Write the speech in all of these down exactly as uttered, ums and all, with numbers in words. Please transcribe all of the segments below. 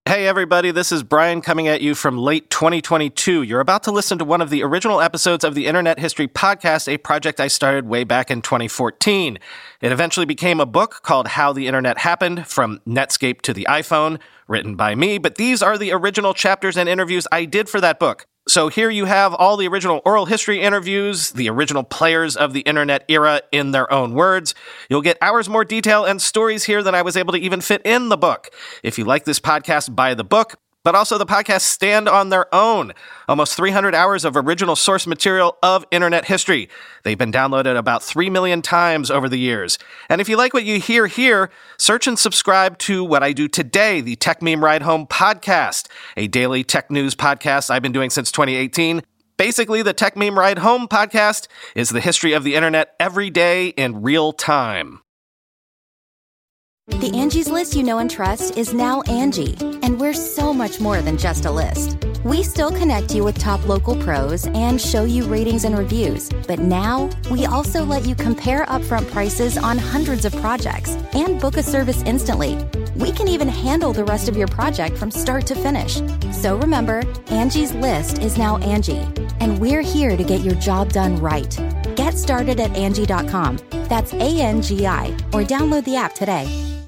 Hey everybody, this is Brian coming at you from late twenty twenty-two. You're about to listen to one of the original episodes of the Internet History Podcast, a project I started way back in twenty fourteen. It eventually became a book called How the Internet Happened, From Netscape to the iPhone, written by me, but these are the original chapters and interviews I did for that book. So here you have all the original oral history interviews, the original players of the internet era in their own words. You'll get hours more detail and stories here than I was able to even fit in the book. If you like this podcast, buy the book, but also the podcasts stand on their own. Almost three hundred hours of original source material of internet history. They've been downloaded about three million times over the years. And if you like what you hear here, search and subscribe to what I do today, the Tech Meme Ride Home podcast, a daily tech news podcast I've been doing since twenty eighteen. Basically, the Tech Meme Ride Home podcast is the history of the internet every day in real time. The Angie's List you know and trust is now Angie, and we're so much more than just a list. We still connect you with top local pros and show you ratings and reviews, but now we also let you compare upfront prices on hundreds of projects and book a service instantly. We can even handle the rest of your project from start to finish. So remember, Angie's List is now Angie, and we're here to get your job done right. Get started at Angie dot com. That's A N G I, or download the app today.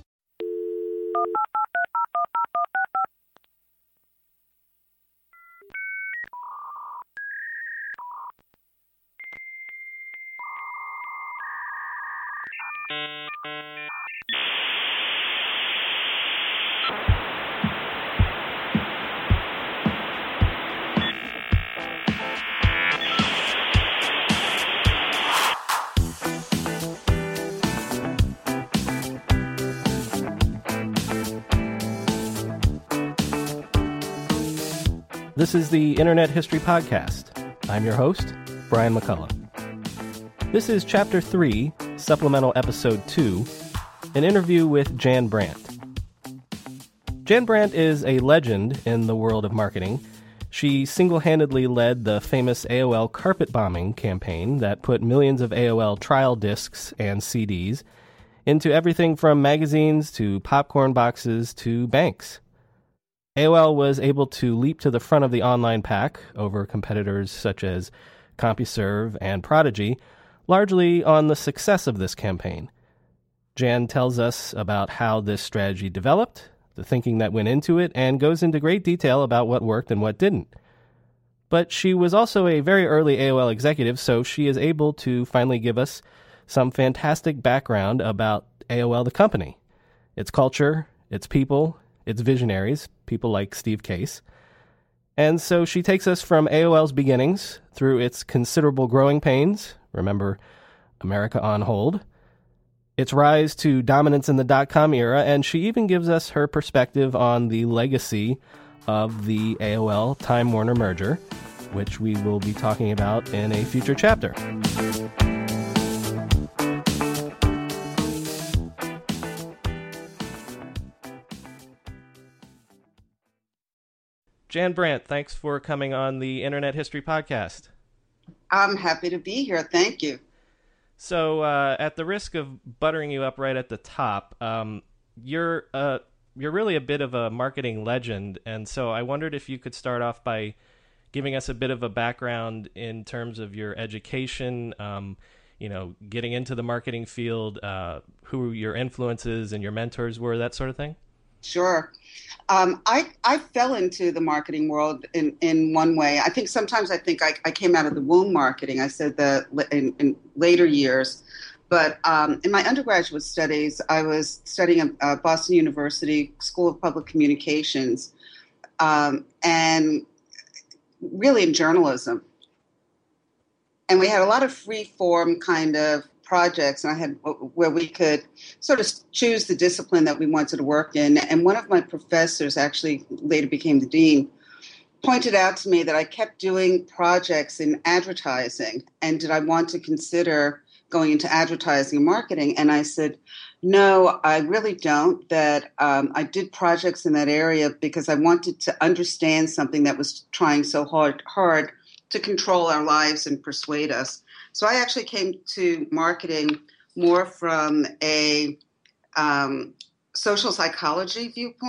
This is the Internet History Podcast. I'm your host, Brian McCullough. This is Chapter three, Supplemental Episode two, an interview with Jan Brandt. Jan Brandt is a legend in the world of marketing. She single-handedly led the famous A O L carpet bombing campaign that put millions of A O L trial discs and C Ds into everything from magazines to popcorn boxes to banks. A O L was able to leap to the front of the online pack over competitors such as CompuServe and Prodigy, largely on the success of this campaign. Jan tells us about how this strategy developed, the thinking that went into it, and goes into great detail about what worked and what didn't. But she was also a very early A O L executive, so she is able to finally give us some fantastic background about A O L the company, its culture, its people, its visionaries, people like Steve Case. And so she takes us from A O L's beginnings through its considerable growing pains, remember America on hold, its rise to dominance in the dot-com era, and she even gives us her perspective on the legacy of the A O L Time Warner merger, which we will be talking about in a future chapter. Jan Brandt, thanks for coming on the Internet History Podcast. I'm happy to be here. Thank you. So, uh, at the risk of buttering you up right at the top, um, you're uh, you're really a bit of a marketing legend, and so I wondered if you could start off by giving us a bit of a background in terms of your education, um, you know, getting into the marketing field, uh, who your influences and your mentors were, that sort of thing. Sure. Um, I, I fell into the marketing world in, in one way. I think sometimes I think I, I came out of the womb marketing. I said that in, in later years. But um, in my undergraduate studies, I was studying at uh, Boston University School of Public Communications um, and really in journalism. And we had a lot of free form kind of projects, and I had where we could sort of choose the discipline that we wanted to work in. And one of my professors, actually later became the dean, pointed out to me that I kept doing projects in advertising, and did I want to consider going into advertising and marketing? And I said, no, I really don't. That um, I did projects in that area because I wanted to understand something that was trying so hard, hard to control our lives and persuade us. So I actually came to marketing more from a um, social psychology viewpoint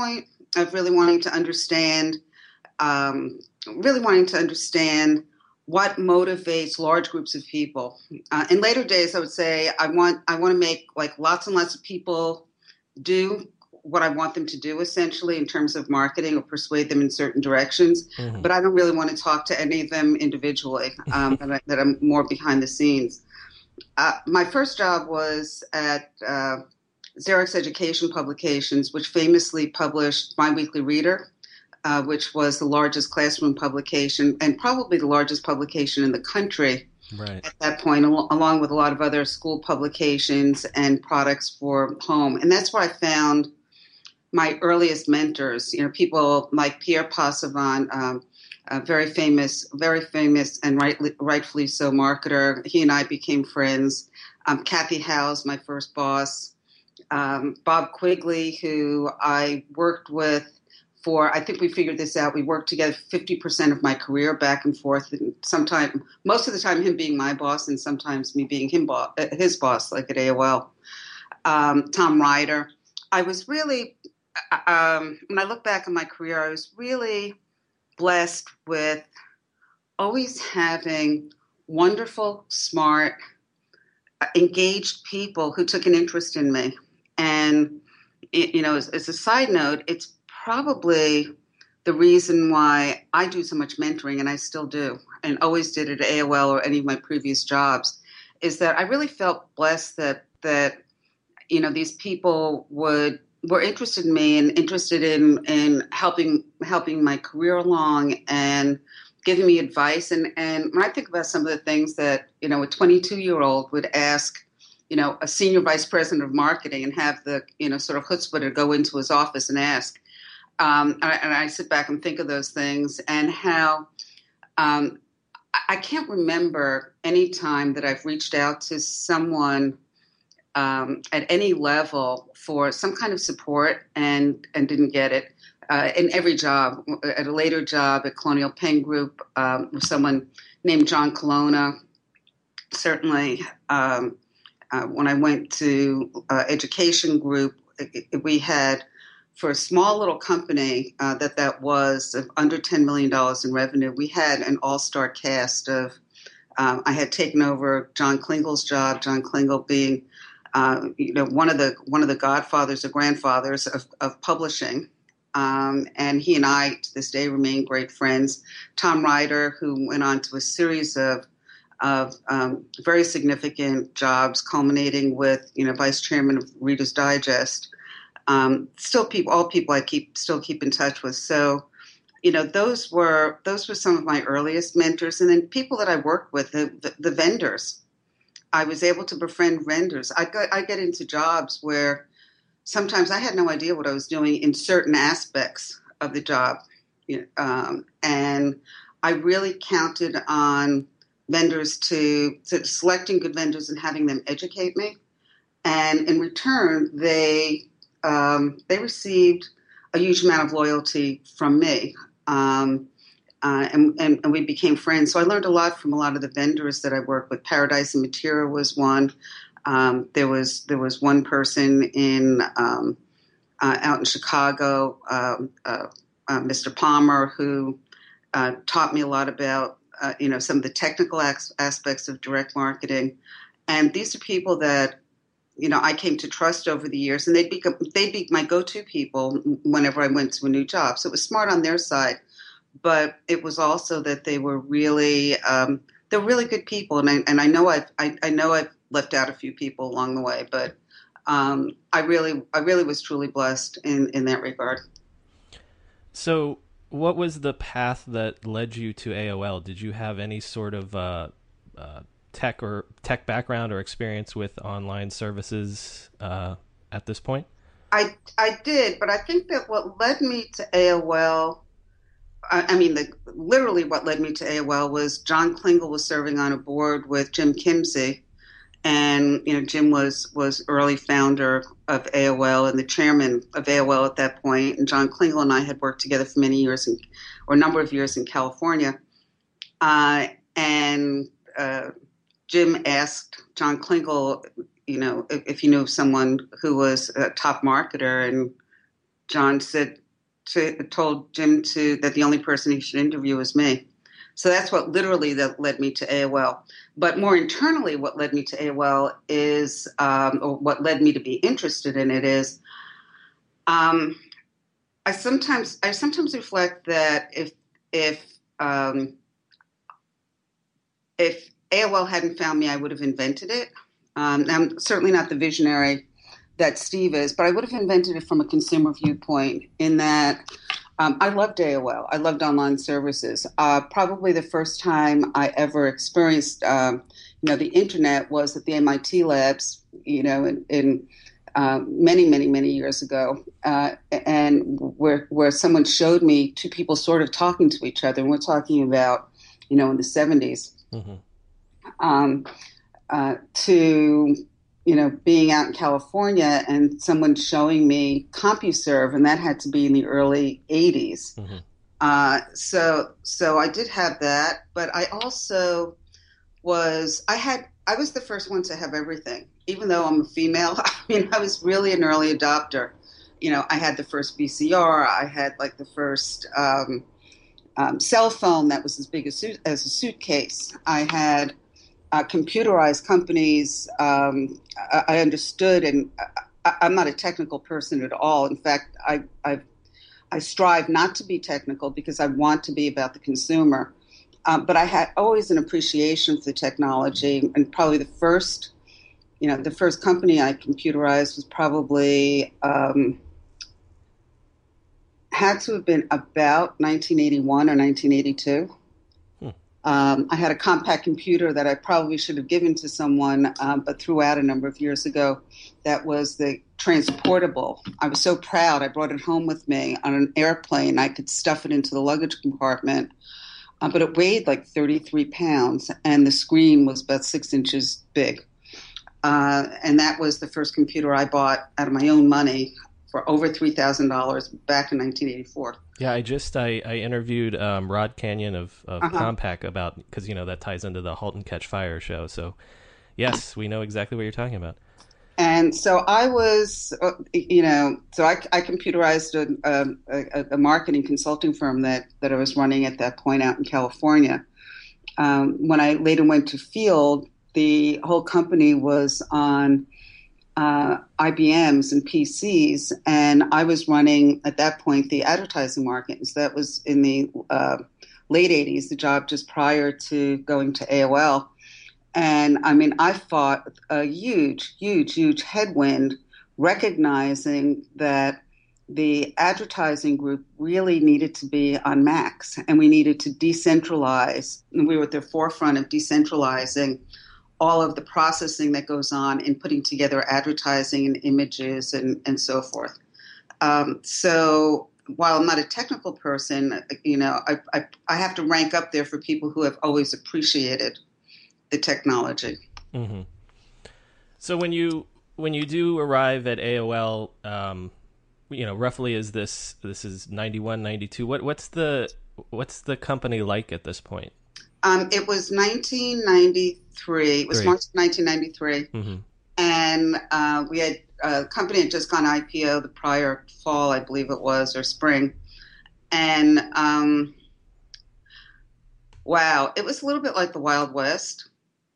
of really wanting to understand, um, really wanting to understand what motivates large groups of people. Uh, in later days, I would say I want I want to make like lots and lots of people do what I want them to do, essentially, in terms of marketing or persuade them in certain directions. Mm-hmm. But I don't really want to talk to any of them individually, um, that, I, that I'm more behind the scenes. Uh, my first job was at uh, Xerox Education Publications, which famously published My Weekly Reader, uh, which was the largest classroom publication and probably the largest publication in the country. Right. At that point, al- along with a lot of other school publications and products for home. And that's where I found my earliest mentors, you know, people like Pierre Passavant, um, a very famous, very famous and rightly, rightfully so marketer. He and I became friends. Um, Kathy Howes, my first boss. Um, Bob Quigley, who I worked with for, I think we figured this out. We worked together fifty percent of my career back and forth. And sometime, most of the time him being my boss and sometimes me being him bo- his boss, like at A O L. Um, Tom Ryder. I was really... Um, when I look back on my career, I was really blessed with always having wonderful, smart, engaged people who took an interest in me. And, you know, as, as a side note, it's probably the reason why I do so much mentoring, and I still do, and always did at A O L or any of my previous jobs, is that I really felt blessed that, that you know, these people would were interested in me and interested in, in helping helping my career along and giving me advice. And, and when I think about some of the things that, you know, a twenty-two-year-old would ask, you know, a senior vice president of marketing and have the, you know, sort of chutzpah to go into his office and ask. Um, and, I, and I sit back and think of those things and how um, I can't remember any time that I've reached out to someone Um, at any level for some kind of support and, and didn't get it. Uh, in every job, at a later job at Colonial Penn Group, um, with someone named John Colonna. Certainly, um, uh, when I went to uh, Education Group, it, it, we had, for a small little company uh, that that was of under ten million dollars in revenue, we had an all-star cast of, um, I had taken over John Klingle's job, John Klingle being Uh, you know, one of the one of the godfathers or grandfathers of, of publishing, um, and he and I to this day remain great friends. Tom Ryder, who went on to a series of of um, very significant jobs, culminating with you know vice chairman of Reader's Digest. Um, still, people, all people I keep still keep in touch with. So, you know, those were those were some of my earliest mentors, and then people that I worked with, the, the, the vendors. I was able to befriend vendors. I got, I get into jobs where sometimes I had no idea what I was doing in certain aspects of the job. You know, um, and I really counted on vendors to, to selecting good vendors and having them educate me. And in return, they um, they received a huge amount of loyalty from me. Um, Uh, and, and, and we became friends. So I learned a lot from a lot of the vendors that I worked with. Paradise and Materia was one. Um, there was there was one person in um, uh, out in Chicago, um, uh, uh, Mister Palmer, who uh, taught me a lot about uh, you know some of the technical as- aspects of direct marketing. And these are people that you know I came to trust over the years, and they'd become they'd be my go-to people whenever I went to a new job. So it was smart on their side. But it was also that they were really, um, they're really good people, and I and I know I've I, I know I've left out a few people along the way, but um, I really I really was truly blessed in, in that regard. So, what was the path that led you to A O L? Did you have any sort of uh, uh, tech or tech background or experience with online services uh, at this point? I I did, but I think that what led me to A O L. I mean, the, literally what led me to A O L was John Klingle was serving on a board with Jim Kimsey. And, you know, Jim was, was early founder of A O L and the chairman of A O L at that point. And John Klingle and I had worked together for many years, in, or a number of years in California. Uh, and uh, Jim asked John Klingle, you know, if, if he knew someone who was a top marketer. And John said, to told Jim to that the only person he should interview was me. So that's what literally that led me to A O L. But more internally, what led me to A O L is, um, or what led me to be interested in it is, um, I sometimes I sometimes reflect that if if um, if A O L hadn't found me, I would have invented it. Um, I'm certainly not the visionary that Steve is, but I would have invented it from a consumer viewpoint in that um, I loved A O L. I loved online services. Uh, probably the first time I ever experienced, um, you know, the internet was at the M I T labs, you know, in, in uh, many, many, many years ago, uh, and where where someone showed me two people sort of talking to each other, and we're talking about, you know, in the seventies, mm-hmm. um, uh, to you know, being out in California and someone showing me CompuServe, and that had to be in the early eighties. Mm-hmm. Uh, so, so I did have that, but I also was, I had, I was the first one to have everything, even though I'm a female. I mean, I was really an early adopter. You know, I had the first V C R. I had like the first um, um, cell phone that was as big as, suit, as a suitcase. I had Uh, computerized companies. Um, I, I understood, and I, I'm not a technical person at all. In fact, I, I I strive not to be technical because I want to be about the consumer. Um, but I had always an appreciation for the technology, and probably the first, you know, the first company I computerized was probably um, had to have been about nineteen eighty-one or nineteen eighty-two. Um, I had a compact computer that I probably should have given to someone, um, but threw out a number of years ago. That was the transportable. I was so proud. I brought it home with me on an airplane. I could stuff it into the luggage compartment, uh, but it weighed like thirty-three pounds, and the screen was about six inches big. Uh, and that was the first computer I bought out of my own money for over three thousand dollars back in nineteen eighty-four. Yeah, I just I, I interviewed um, Rod Canyon of, of uh-huh. Compaq about, because, you know, that ties into the Halt and Catch Fire show. So, yes, we know exactly what you're talking about. And so I was, uh, you know, so I, I computerized a, a, a marketing consulting firm that, that I was running at that point out in California. Um, when I later went to Field, the whole company was on Uh, I B Ms and P Cs, and I was running at that point the advertising market. So that was in the uh, late eighties, the job just prior to going to A O L. And I mean, I fought a huge, huge, huge headwind, recognizing that the advertising group really needed to be on Macs, and we needed to decentralize. And we were at the forefront of decentralizing all of the processing that goes on in putting together advertising and images and, and so forth. Um, so while I'm not a technical person, you know, I, I, I have to rank up there for people who have always appreciated the technology. Mm-hmm. So when you when you do arrive at A O L, um, you know, roughly is this this is ninety-one, ninety-two. What what's the what's the company like at this point? Um, it was nineteen ninety-three. It was Great. March nineteen ninety-three. Mm-hmm. And uh, we had a company had just gone I P O the prior fall, I believe it was, or spring. And um, wow, it was a little bit like the Wild West.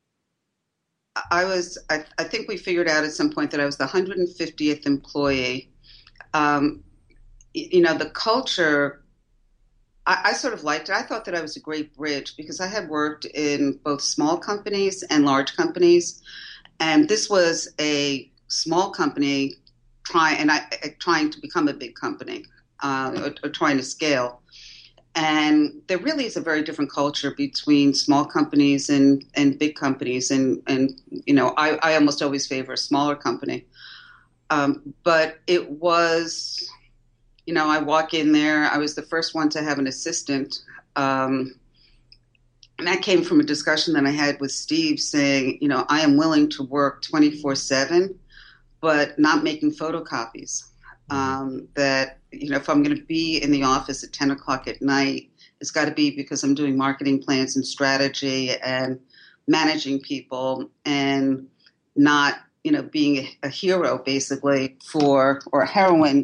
I was, I, I think we figured out at some point that I was the one hundred fiftieth employee. Um, you know, the culture, I, I sort of liked it. I thought that I was a great bridge because I had worked in both small companies and large companies. And this was a small company trying, and I, trying to become a big company, uh, or, or trying to scale. And there really is a very different culture between small companies and, and big companies. And, and you know, I, I almost always favor a smaller company. Um, but it was, you know, I walk in there. I was the first one to have an assistant. Um, and that came from a discussion that I had with Steve saying, you know, I am willing to work twenty-four seven, but not making photocopies. Um, that, you know, if I'm going to be in the office at ten o'clock at night, it's got to be because I'm doing marketing plans and strategy and managing people, and not, you know, being a, a hero basically for, or a heroine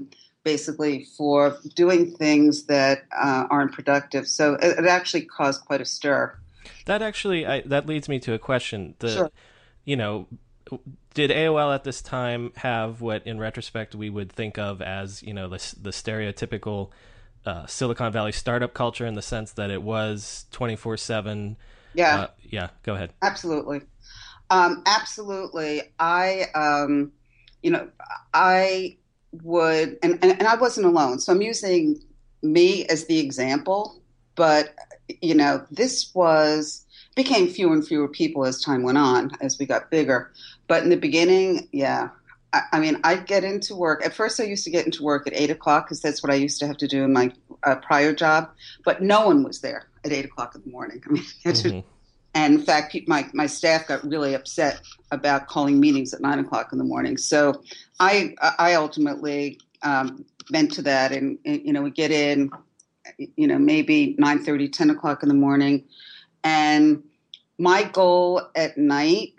basically, for doing things that uh, aren't productive. So it, it actually caused quite a stir. That actually, I, that leads me to a question. The, Sure. You know, did A O L at this time have what, in retrospect, we would think of as, you know, the, the stereotypical uh, Silicon Valley startup culture, in the sense that it was twenty-four seven? Yeah. Uh, yeah, go ahead. Absolutely. Um, absolutely. I, um, you know, I would, and, and, and I wasn't alone. So I'm using me as the example, but, you know, this was, became fewer and fewer people as time went on, as we got bigger. But in the beginning, yeah, I, I mean, I'd get into work. At first, I used to get into work at eight o'clock because that's what I used to have to do in my uh, prior job. But no one was there at eight o'clock in the morning. I mean, mm-hmm. And in fact, my, my staff got really upset about calling meetings at nine o'clock in the morning. So I I ultimately um, went to that, and, and you know, we get in, you know, maybe nine thirty, ten o'clock in the morning. And my goal at night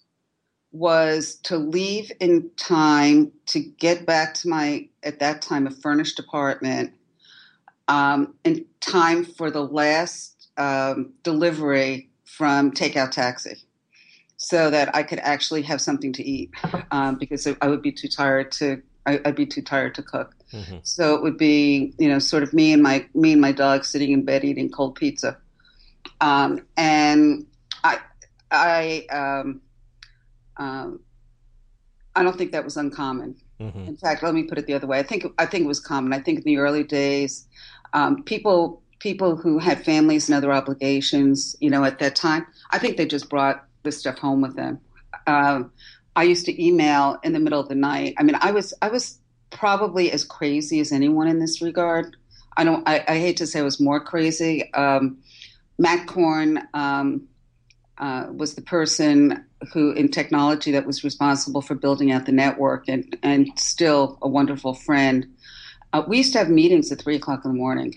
was to leave in time to get back to my, at that time, a furnished apartment um, in time for the last um, delivery from Takeout Taxi, so that I could actually have something to eat, um, because I would be too tired to, I, I'd be too tired to cook. Mm-hmm. So it would be, you know, sort of me and my, me and my dog sitting in bed eating cold pizza. Um, and I, I, um, um, I don't think that was uncommon. Mm-hmm. In fact, let me put it the other way. I think, I think it was common. I think in the early days, um, people, people who had families and other obligations, you know, at that time, I think they just brought this stuff home with them. Um, I used to email in the middle of the night. I mean, I was, I was probably as crazy as anyone in this regard. I don't, I, I hate to say I was more crazy. Um, Matt Korn um, uh, was the person who in technology that was responsible for building out the network, and, and still a wonderful friend. Uh, we used to have meetings at three o'clock in the morning.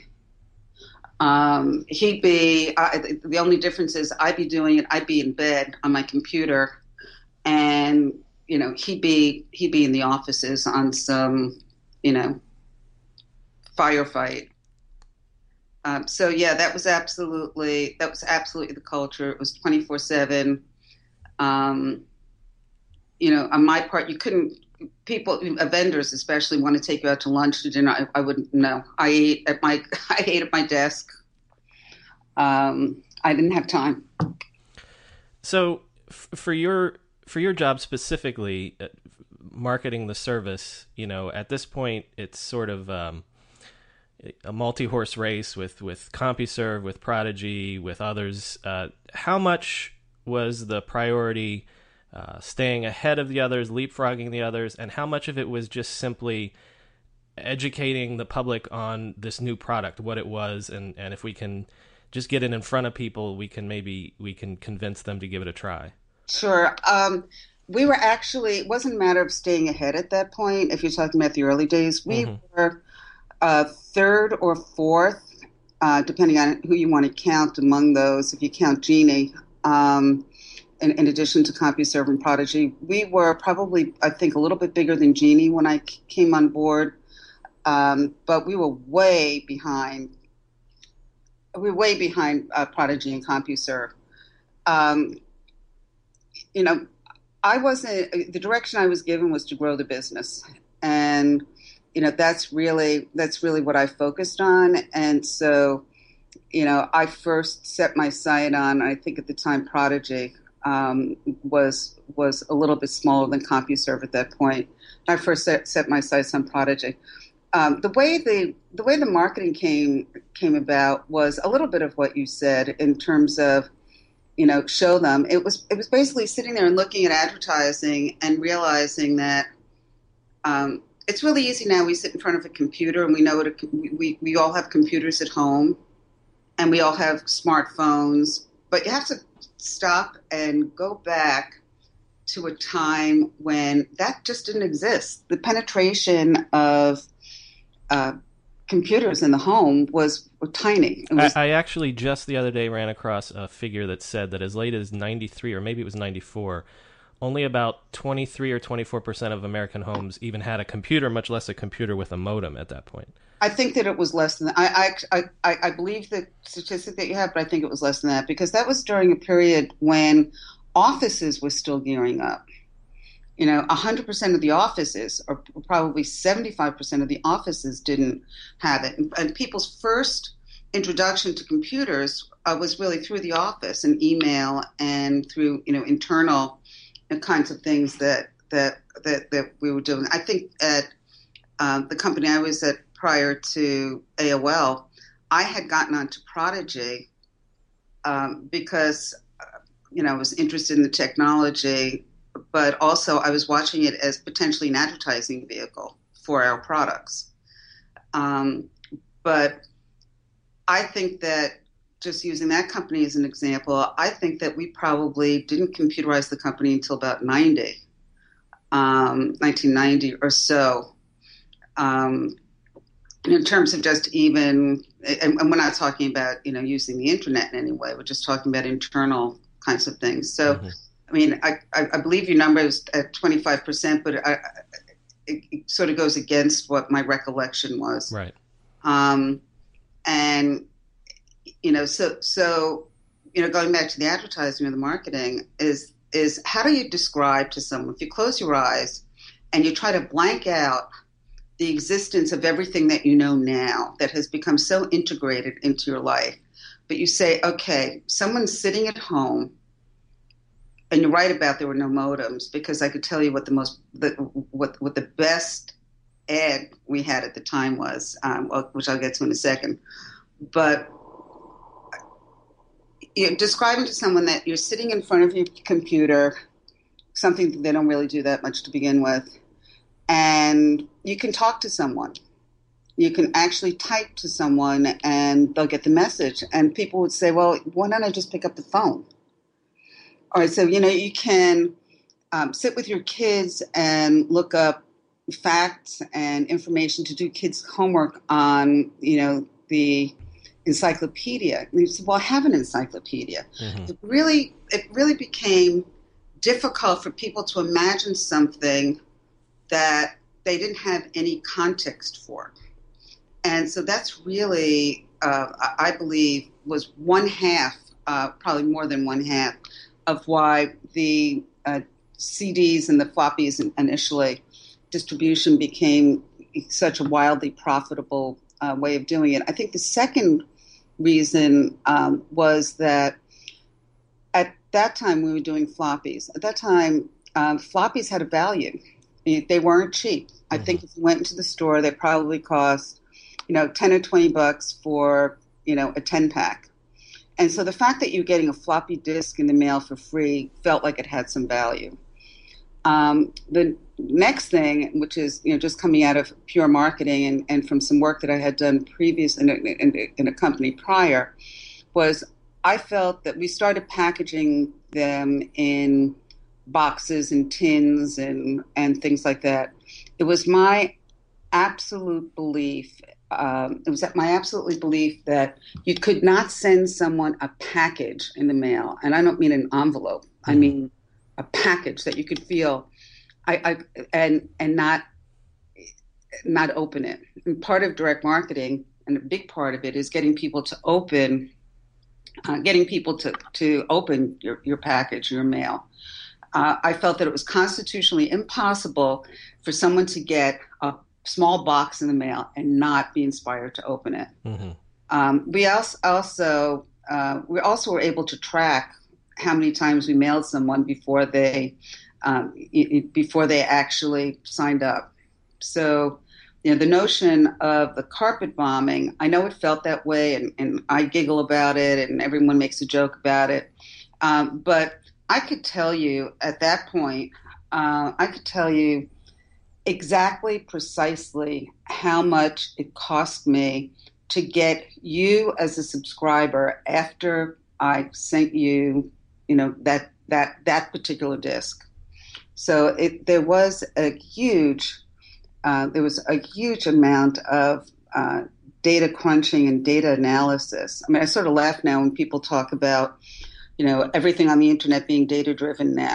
Um, he'd be, uh, the only difference is I'd be doing it, I'd be in bed on my computer, and, you know, he'd be, he'd be in the offices on some, you know, firefight. Um, so yeah, that was absolutely, that was absolutely the culture. It was twenty-four seven. Um, you know, on my part, you couldn't, people, vendors especially, want to take you out to lunch, to dinner. I, I wouldn't know. I ate at my, I ate at my desk. Um, I didn't have time. So f- for your, for your job specifically, uh, marketing the service, you know, at this point, it's sort of, um, a multi-horse race with, with CompuServe, with Prodigy, with others. Uh, how much was the priority uh, staying ahead of the others, leapfrogging the others, and how much of it was just simply educating the public on this new product, what it was, and, and if we can just get it in front of people, we can maybe we can convince them to give it a try? Sure. Um, we were actually, it wasn't a matter of staying ahead at that point. If you're talking about the early days, we mm-hmm. were Uh, third or fourth, uh, depending on who you want to count among those. If you count Genie, um, in, in addition to CompuServe and Prodigy, we were probably, I think, a little bit bigger than Genie when I c- came on board. Um, but we were way behind. We were way behind uh, Prodigy and CompuServe. Um, you know, I wasn't. The direction I was given was to grow the business, and you know, that's really, that's really what I focused on. And so, you know, I first set my sight on, I think at the time, Prodigy um, was, was a little bit smaller than CompuServe at that point. I first set, set my sights on Prodigy. Um, the way the, the way the marketing came, came about was a little bit of what you said in terms of, you know, show them. It was, it was basically sitting there and looking at advertising and realizing that, um, it's really easy now. We sit in front of a computer and we know what a, we, we all have computers at home and we all have smartphones, but you have to stop and go back to a time when that just didn't exist. The penetration of uh, computers in the home was tiny. It was, I, I actually just the other day ran across a figure that said that as late as ninety-three, or maybe it was ninety-four, only about twenty-three or twenty-four percent of American homes even had a computer, much less a computer with a modem at that point. I think that it was less than that. I, I, I, I believe the statistic that you have, but I think it was less than that because that was during a period when offices were still gearing up. You know, one hundred percent of the offices, or probably seventy-five percent of the offices didn't have it. And, and people's first introduction to computers uh, was really through the office and email and through, you know, internal kinds of things that that that, that we were doing. I think at um, the company I was at prior to A O L, I had gotten onto Prodigy um, because, uh, you know, I was interested in the technology, but also I was watching it as potentially an advertising vehicle for our products. Um, but I think that, just using that company as an example, I think that we probably didn't computerize the company until about ninety, um, nineteen ninety or so. Um, in terms of just even, and, and we're not talking about, you know, using the internet in any way, we're just talking about internal kinds of things. So, mm-hmm. I mean, I, I, I believe your number is at twenty-five percent, but I, it, it sort of goes against what my recollection was. Right. Um, and, you know, so, so, you know, going back to the advertising or the marketing is, is how do you describe to someone, if you close your eyes and you try to blank out the existence of everything that you know now that has become so integrated into your life, but you say, okay, someone's sitting at home, and you're right about there were no modems, because I could tell you what the most, the, what what the best ad we had at the time was, um, which I'll get to in a second. But you're describing to someone that you're sitting in front of your computer, something that they don't really do that much to begin with, and you can talk to someone. You can actually type to someone and they'll get the message. And people would say, well, why don't I just pick up the phone? All right, so, you know, you can um, sit with your kids and look up facts and information to do kids' homework on, you know, the encyclopedia. And you say, well, I have an encyclopedia. Mm-hmm. It really, it really became difficult for people to imagine something that they didn't have any context for. And so that's really, uh, I believe, was one half, uh, probably more than one half, of why the uh, C Ds and the floppies initially distribution became such a wildly profitable uh, way of doing it. I think the second reason um, was that at that time we were doing floppies. At that time, um, floppies had a value. They weren't cheap. I mm-hmm. think if you went into the store, they probably cost, you know, ten or twenty bucks for, you know, a ten pack. And so the fact that you're getting a floppy disk in the mail for free felt like it had some value. Um, the next thing, which is, you know, just coming out of pure marketing and, and from some work that I had done previous in a, in, in a company prior, was I felt that we started packaging them in boxes and tins and, and things like that. It was my absolute belief, um, it was my absolute belief that you could not send someone a package in the mail. And I don't mean an envelope. Mm-hmm. I mean a package that you could feel I, I and and not not open it. And part of direct marketing, and a big part of it, is getting people to open uh, getting people to, to open your, your package, your mail. Uh, I felt that it was constitutionally impossible for someone to get a small box in the mail and not be inspired to open it. Mm-hmm. Um, we also, also uh, we also were able to track how many times we mailed someone before they um, it, before they actually signed up. So, you know, the notion of the carpet bombing, I know it felt that way, and, and I giggle about it, and everyone makes a joke about it, um, but I could tell you at that point, uh, I could tell you exactly, precisely how much it cost me to get you as a subscriber after I sent you, you know, that that that particular disc. So it, there was a huge, uh, there was a huge amount of uh, data crunching and data analysis. I mean, I sort of laugh now when people talk about, you know, everything on the internet being data-driven now.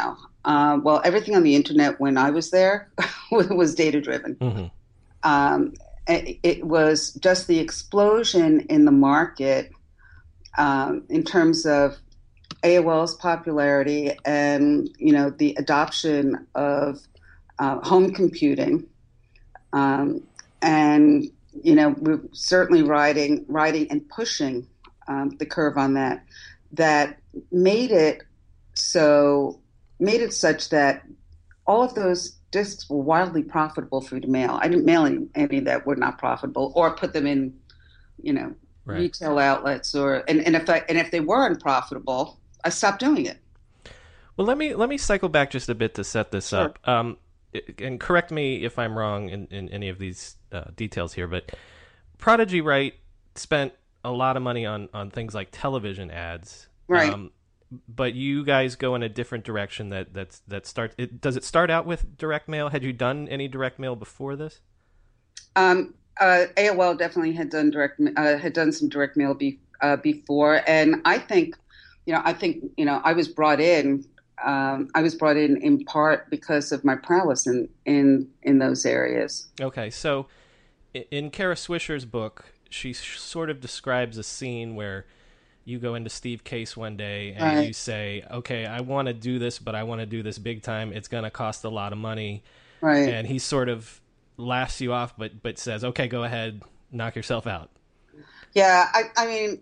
Uh, well, everything on the internet when I was there was data driven. Mm-hmm. Um, it, it was just the explosion in the market um, in terms of A O L's popularity and, you know, the adoption of uh, home computing. Um, and, you know, we're certainly riding, riding and pushing um, the curve on that, that made it so, made it such that all of those discs were wildly profitable for you to mail. I didn't mail any, any that were not profitable or put them in, you know, right. retail outlets or, and, and if I, and if they were unprofitable, I stopped doing it. Well, let me, let me cycle back just a bit to set this sure. up. Um, and correct me if I'm wrong in, in any of these uh, details here, but Prodigy Wright spent a lot of money on, on things like television ads. Right. Um, but you guys go in a different direction that that's that start it does it start out with direct mail? Had you done any direct mail before this? Um, uh, A O L definitely had done direct uh, had done some direct mail be, uh, before, and I think, you know, I think you know I was brought in. Um, I was brought in in part because of my prowess in in in those areas. Okay, so in Kara Swisher's book, she sort of describes a scene where you go into Steve Case one day and right. you say, okay, I want to do this, but I want to do this big time. It's going to cost a lot of money. Right. And he sort of laughs you off, but, but says, okay, go ahead, knock yourself out. Yeah. I, I mean,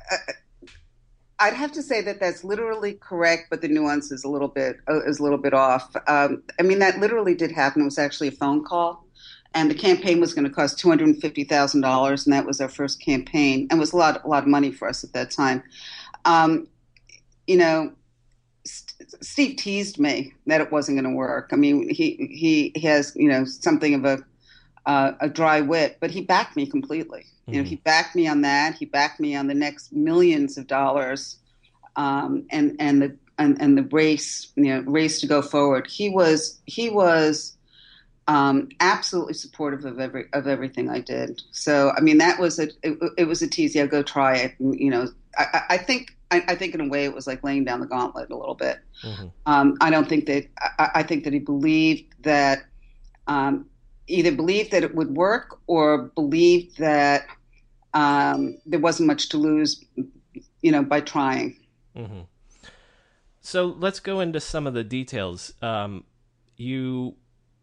I'd have to say that that's literally correct, but the nuance is a little bit, is a little bit off. Um, I mean, that literally did happen. It was actually a phone call. And the campaign was going to cost two hundred fifty thousand dollars, and that was our first campaign, and was a lot, a lot of money for us at that time. Um, you know, St- Steve teased me that it wasn't going to work. I mean, he he he has you know something of a uh, a dry wit, but he backed me completely. Mm-hmm. You know, he backed me on that. He backed me on the next millions of dollars, um, and and the and, and the race, you know, race to go forward. He was he was. Um, absolutely supportive of every of everything I did. So, I mean, that was a it, it was a tease. Yeah, go try it. And, you know, I, I think I, I think in a way it was like laying down the gauntlet a little bit. Mm-hmm. Um, I don't think that I, I think that he believed that um, either believed that it would work or believed that um, there wasn't much to lose, you know, by trying. Mm-hmm. So let's go into some of the details. Um, you.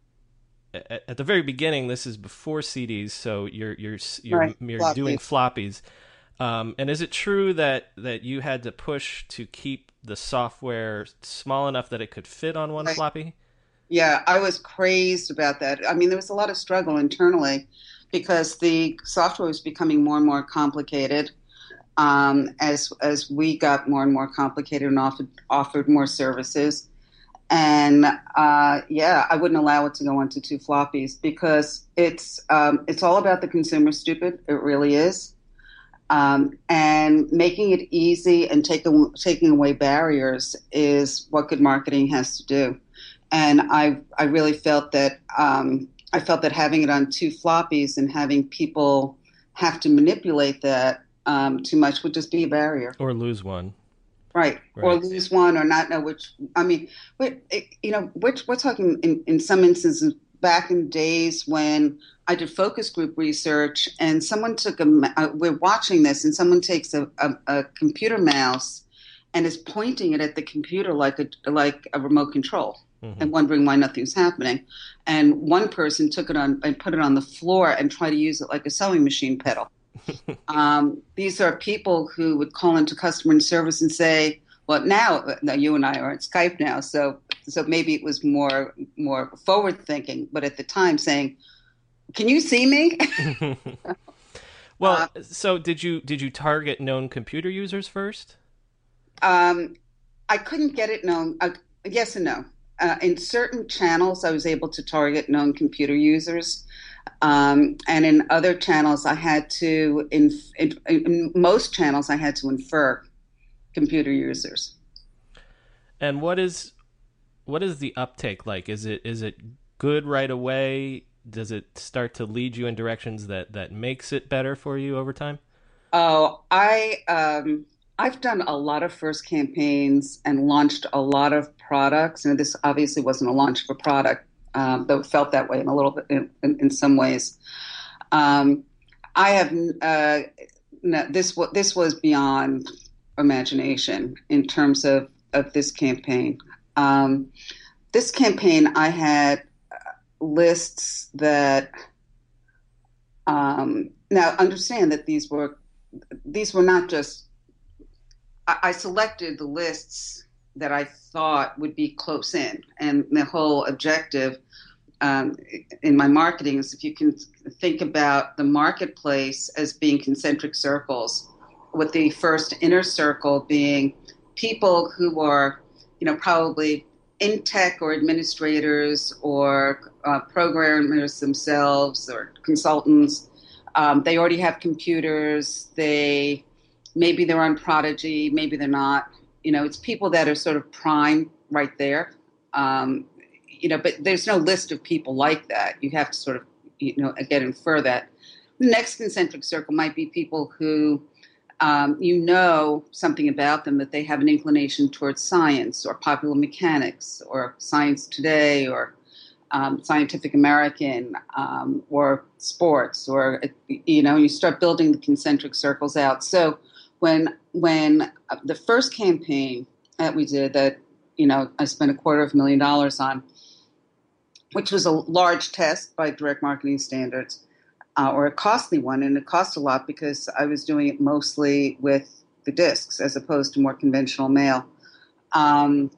At the very beginning, this is before C Ds, so you're you're you're, right. you're floppies. doing floppies. Um, and is it true that, that you had to push to keep the software small enough that it could fit on one right. floppy? Yeah, I was crazed about that. I mean, there was a lot of struggle internally because the software was becoming more and more complicated um, as as we got more and more complicated and offered offered more services. And uh, yeah, I wouldn't allow it to go onto two floppies because it's um, it's all about the consumer, stupid. It really is. Um, and making it easy and taking taking away barriers is what good marketing has to do. And I I really felt that um, I felt that having it on two floppies and having people have to manipulate that um, too much would just be a barrier. Or lose one. Right. right, or lose one, or not know which. I mean, you know, which we're talking in, in some instances back in days when I did focus group research, and someone took a. Uh, we're watching this, and someone takes a, a, a computer mouse and is pointing it at the computer like a like a remote control, mm-hmm. and wondering why nothing's happening. And one person took it on and put it on the floor and tried to use it like a sewing machine pedal. um, these are people who would call into customer service and say, well, now, now you and I are on Skype now, so so maybe it was more more forward thinking, but at the time saying, can you see me? Well, uh, so did you did you target known computer users first? Um, I couldn't get it known. Uh, yes and no. Uh, in certain channels, I was able to target known computer users. Um, and in other channels, I had to, in, in, in most channels, I had to infer computer users. And what is what is the uptake like? Is it is it good right away? Does it start to lead you in directions that, that makes it better for you over time? Oh, I um, I've done a lot of first campaigns and launched a lot of products. And this obviously wasn't a launch of a product, um, though it felt that way in a little bit in, in, in some ways. Um, I have uh, no, this. This was beyond imagination in terms of of this campaign. Um, this campaign, I had lists that. Um, now, understand that these were these were not just. I, I selected the lists that I thought would be close in, and the whole objective. Um, in my marketing is if you can think about the marketplace as being concentric circles, with the first inner circle being people who are, you know, probably in tech or administrators or uh, programmers themselves or consultants. Um, they already have computers. They maybe they're on Prodigy, maybe they're not. You know, it's people that are sort of prime right there. Um, You know, but there's no list of people like that. You have to sort of, you know, again, infer that. The next concentric circle might be people who, um, you know, something about them, that they have an inclination towards science or popular mechanics or Science Today or um, Scientific American um, or sports, or, you know, you start building the concentric circles out. So when when the first campaign that we did that, you know, I spent a quarter of a million dollars on, which was a large test by direct marketing standards, uh, or a costly one. And it cost a lot because I was doing it mostly with the discs as opposed to more conventional mail. Um,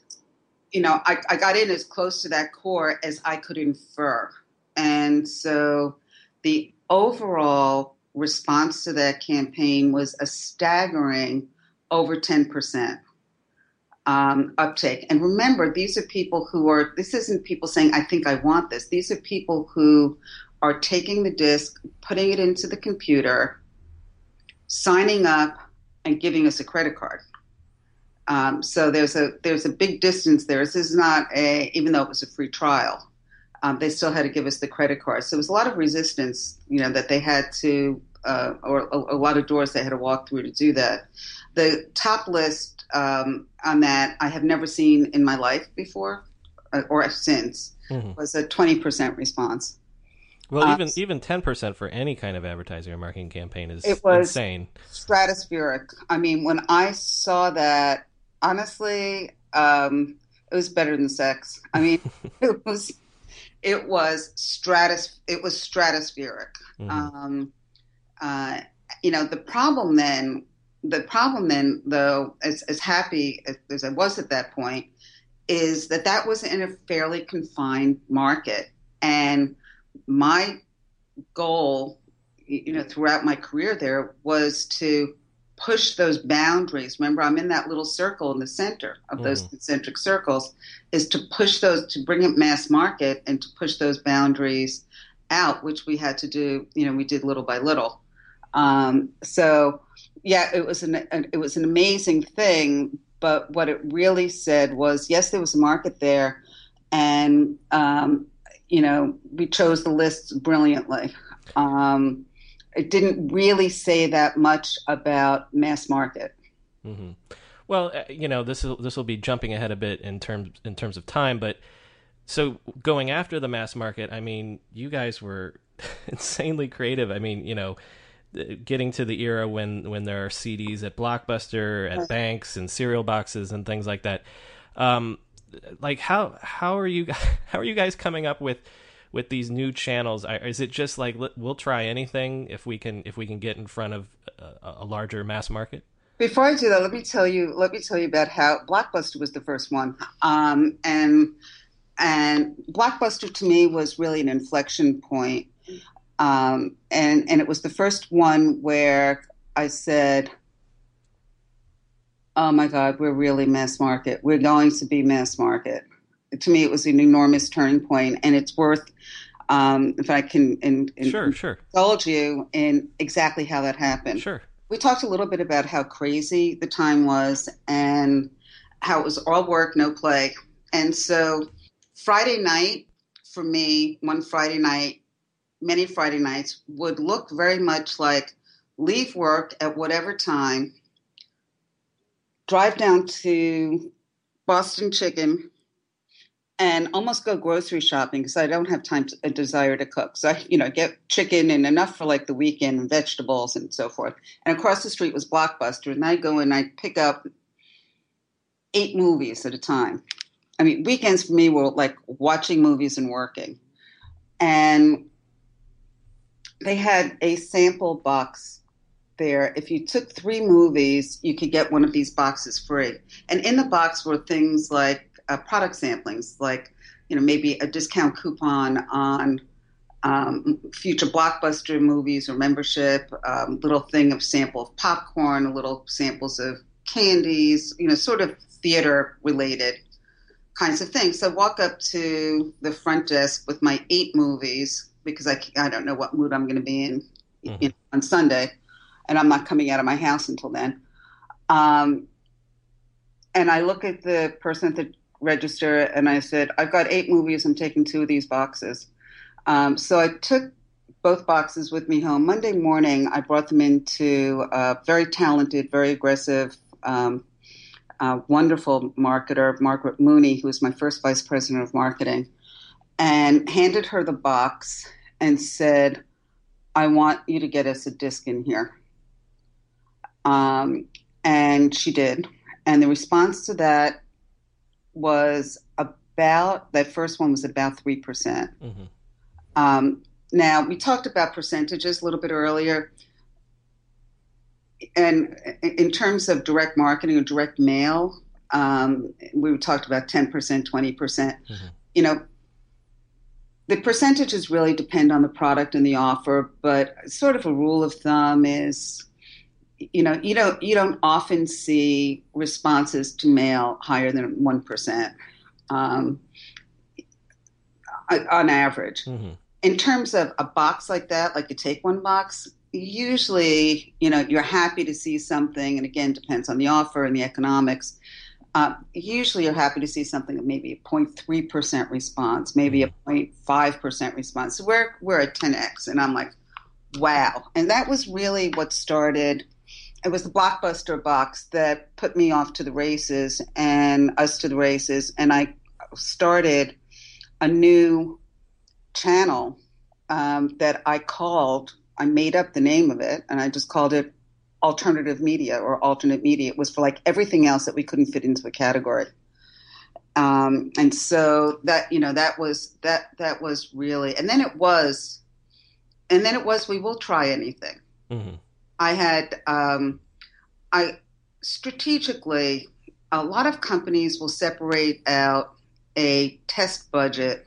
you know, I, I got in as close to that core as I could infer. And so the overall response to that campaign was a staggering over ten percent. Um, uptake. And remember, these are people who are, this isn't people saying, I think I want this. These are people who are taking the disc, putting it into the computer, signing up, and giving us a credit card. Um, so there's a there's a big distance there. This is not a, even though it was a free trial, um, they still had to give us the credit card. So there was a lot of resistance, you know, that they had to, uh, or a, a lot of doors they had to walk through to do that. The top list um, on that I have never seen in my life before, uh, or since, mm-hmm. was a twenty percent response. Well, um, even even ten percent for any kind of advertising or marketing campaign is it was insane. Stratospheric. I mean, when I saw that, honestly, um, it was better than sex. I mean, it was it was stratus it was stratospheric. Mm-hmm. Um, uh, you know, the problem then. The problem then, though, as, as happy as, as I was at that point, is that that was in a fairly confined market. And my goal, you know, throughout my career there was to push those boundaries. Remember, I'm in that little circle in the center of those mm. concentric circles, is to push those, to bring it mass market and to push those boundaries out, which we had to do, you know, we did little by little. Um, so... Yeah, it was an it was an amazing thing, but what it really said was, yes, there was a market there, and um, you know, we chose the lists brilliantly. Um, it didn't really say that much about mass market. Mm-hmm. Well, you know, this will this will be jumping ahead a bit in terms in terms of time, but so going after the mass market, I mean, you guys were insanely creative. I mean, you know. Getting to the era when, when there are C Ds at Blockbuster, at banks, and cereal boxes and things like that. Um, like how how are you how are you guys coming up with with these new channels? Is it just like we'll try anything if we can if we can get in front of a, a larger mass market? Before I do that, let me tell you let me tell you about how Blockbuster was the first one, um, and and Blockbuster to me was really an inflection point. Um, and, and it was the first one where I said, oh my God, we're really mass market. We're going to be mass market. To me, it was an enormous turning point, and it's worth, um, if I can in, in, sure, sure. indulge you in exactly how that happened. Sure. We talked a little bit about how crazy the time was and how it was all work, no play. And so Friday night, for me, one Friday night, many Friday nights would look very much like leave work at whatever time, drive down to Boston Chicken and almost go grocery shopping because I don't have time to, a desire to cook. So I, you know, get chicken and enough for like the weekend and vegetables and so forth. And across the street was Blockbuster. And I go and I pick up eight movies at a time. I mean, weekends for me were like watching movies and working. And they had a sample box there. If you took three movies, you could get one of these boxes free. And in the box were things like uh, product samplings, like, you know, maybe a discount coupon on um, future Blockbuster movies or membership, a um, little thing of sample of popcorn, a little samples of candies, you know, sort of theater related kinds of things. So I walk up to the front desk with my eight movies because I, I don't know what mood I'm going to be in, mm-hmm. you know, on Sunday, and I'm not coming out of my house until then. Um, and I look at the person at the register and I said, I've got eight movies. I'm taking two of these boxes. Um, so I took both boxes with me home. Monday morning, I brought them into a very talented, very aggressive, um, uh, wonderful marketer, Margaret Mooney, who was my first vice president of marketing, and handed her the box and said, I want you to get us a disc in here. Um, and she did. And the response to that was about, that first one was about three percent. Mm-hmm. Um, now, we talked about percentages a little bit earlier. And in terms of direct marketing or direct mail, um, we talked about ten percent, twenty percent. Mm-hmm. You know, the percentages really depend on the product and the offer, but sort of a rule of thumb is, you know, you don't you don't often see responses to mail higher than one percent um, on average. Mm-hmm. In terms of a box like that, like a Take One box, usually, you know, you're happy to see something, and again, depends on the offer and the economics. Uh, usually you're happy to see something that maybe a zero point three percent response, maybe a zero point five percent response. So we're, we're at ten x, and I'm like, wow. And that was really what started. It was the Blockbuster box that put me off to the races and us to the races. And I started a new channel um, that I called, I made up the name of it, and I just called it Alternative Media or Alternate Media. It was for like everything else that we couldn't fit into a category. Um, and so that, you know, that was, that, that was really, and then it was, and then it was, we will try anything. Mm-hmm. I had, um, I strategically, a lot of companies will separate out a test budget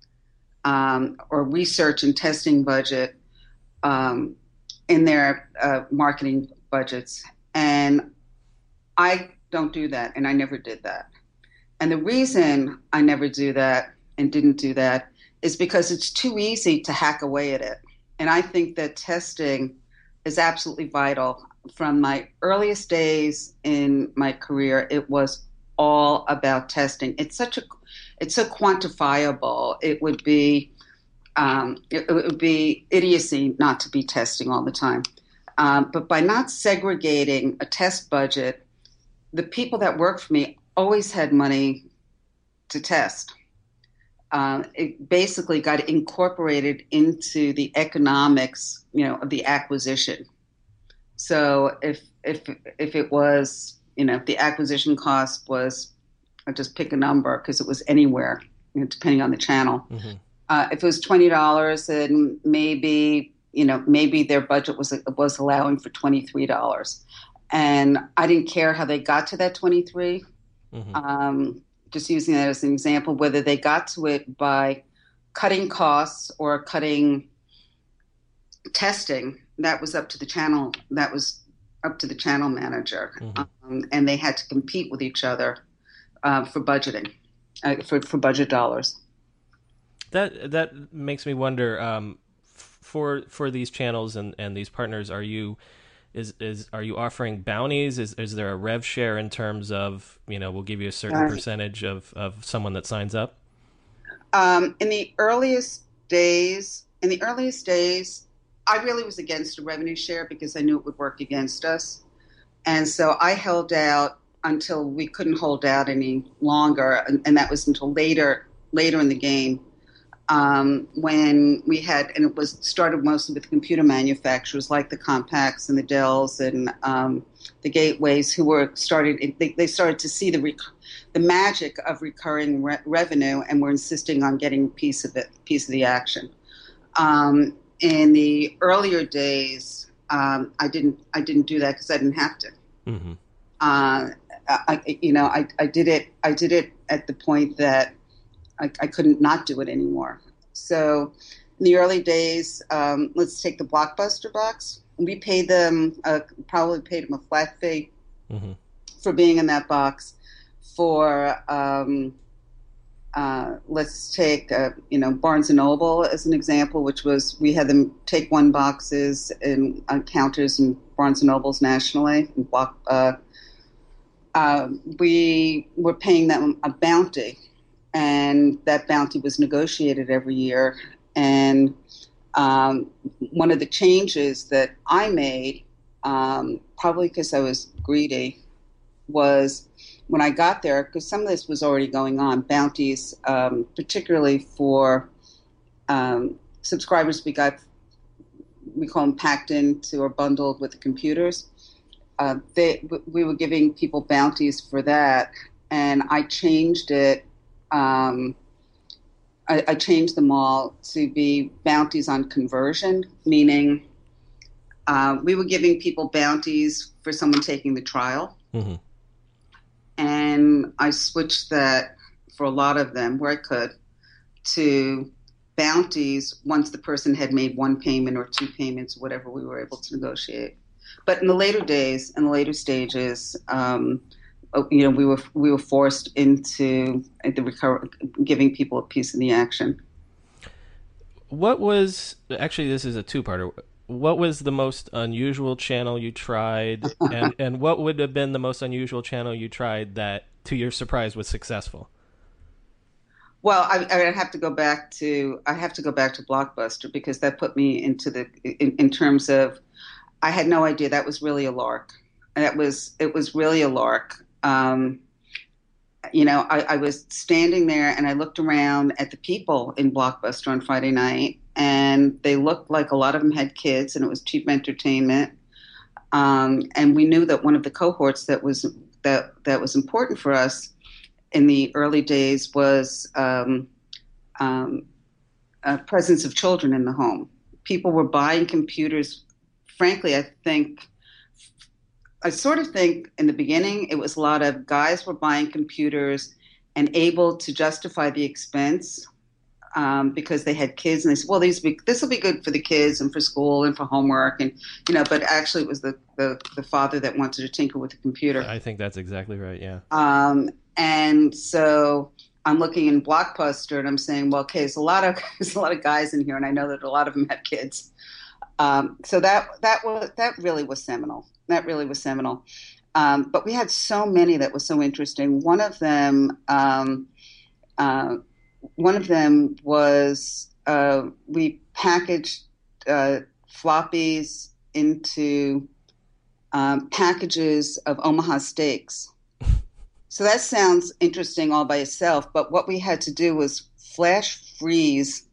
um, or research and testing budget um, in their uh, marketing budgets. And I don't do that, and I never did that. And the reason I never do that and didn't do that is because it's too easy to hack away at it. And I think that testing is absolutely vital. From my earliest days in my career, it was all about testing. It's such a, it's so quantifiable. It would be, um, it, it would be idiocy not to be testing all the time. Um, but by not segregating a test budget, the people that worked for me always had money to test. Uh, it basically got incorporated into the economics, you know, of the acquisition. So if if if it was, you know, if the acquisition cost was, I'll just pick a number because it was anywhere, you know, depending on the channel. Mm-hmm. Uh, if it was twenty dollars, then maybe, you know, maybe their budget was was allowing for twenty-three dollars, and I didn't care how they got to that twenty-three. Mm-hmm. Um, just using that as an example, whether they got to it by cutting costs or cutting testing, that was up to the channel. That was up to the channel manager. Mm-hmm. Um, and they had to compete with each other uh, for budgeting, uh, for, for budget dollars. That that makes me wonder, um, for for these channels and, and these partners, are you Is is are you offering bounties? Is is there a rev share in terms of, you know, we'll give you a certain uh, percentage of, of someone that signs up? Um, in the earliest days, in the earliest days, I really was against a revenue share because I knew it would work against us, and so I held out until we couldn't hold out any longer, and, and that was until later later in the game, um, when we had, and it was started mostly with computer manufacturers like the Compaqs and the Dells and um, the Gateways, who were started. They, they started to see the rec- the magic of recurring re- revenue, and were insisting on getting a piece of it, piece of the action. Um, in the earlier days, um, I didn't I didn't do that because I didn't have to. Mm-hmm. Uh, I, you know, I, I did it. I did it at the point that I, I couldn't not do it anymore. So, in the early days, um, let's take the Blockbuster box. We paid them uh, probably paid them a flat fee mm-hmm. for being in that box. For um, uh, let's take uh, you know Barnes and Noble as an example, which was we had them take one boxes and on counters in Barnes and Nobles nationally. And block, uh, uh, we were paying them a bounty, and that bounty was negotiated every year. And um, one of the changes that I made, um, probably because I was greedy, was when I got there, because some of this was already going on, bounties, um, particularly for um, subscribers we got, we call them packed into or bundled with the computers. Uh, they, we were giving people bounties for that, and I changed it. Um, I, I changed them all to be bounties on conversion, meaning uh, we were giving people bounties for someone taking the trial. Mm-hmm. And I switched that for a lot of them, where I could, to bounties once the person had made one payment or two payments, whatever we were able to negotiate. But in the later days, in the later stages, um, you know, we were we were forced into the recur- giving people a piece of the action. What was actually? This is a two-parter. What was the most unusual channel you tried, and, and what would have been the most unusual channel you tried that, to your surprise, was successful? Well, I, I have to go back to I have to go back to Blockbuster, because that put me into the in, in terms of I had no idea that was really a lark. That was it was really a lark. Um, you know, I, I was standing there and I looked around at the people in Blockbuster on Friday night, and they looked like a lot of them had kids, and it was cheap entertainment. Um, and we knew that one of the cohorts that was that that was important for us in the early days was um, um, a presence of children in the home. People were buying computers. Frankly, I think, I sort of think in the beginning it was a lot of guys were buying computers and able to justify the expense um, because they had kids, and they said, well, these be, this will be good for the kids and for school and for homework, and you know. But actually, it was the, the, the father that wanted to tinker with the computer. I think that's exactly right. Yeah. Um, and so I'm looking in Blockbuster and I'm saying, well, okay, there's a lot of there's a lot of guys in here, and I know that a lot of them have kids. Um, so that that was that really was seminal. That really was seminal. Um, but we had so many that was so interesting. One of them, um, uh, one of them was uh, we packaged uh, floppies into um, packages of Omaha steaks. So that sounds interesting all by itself. But what we had to do was flash freeze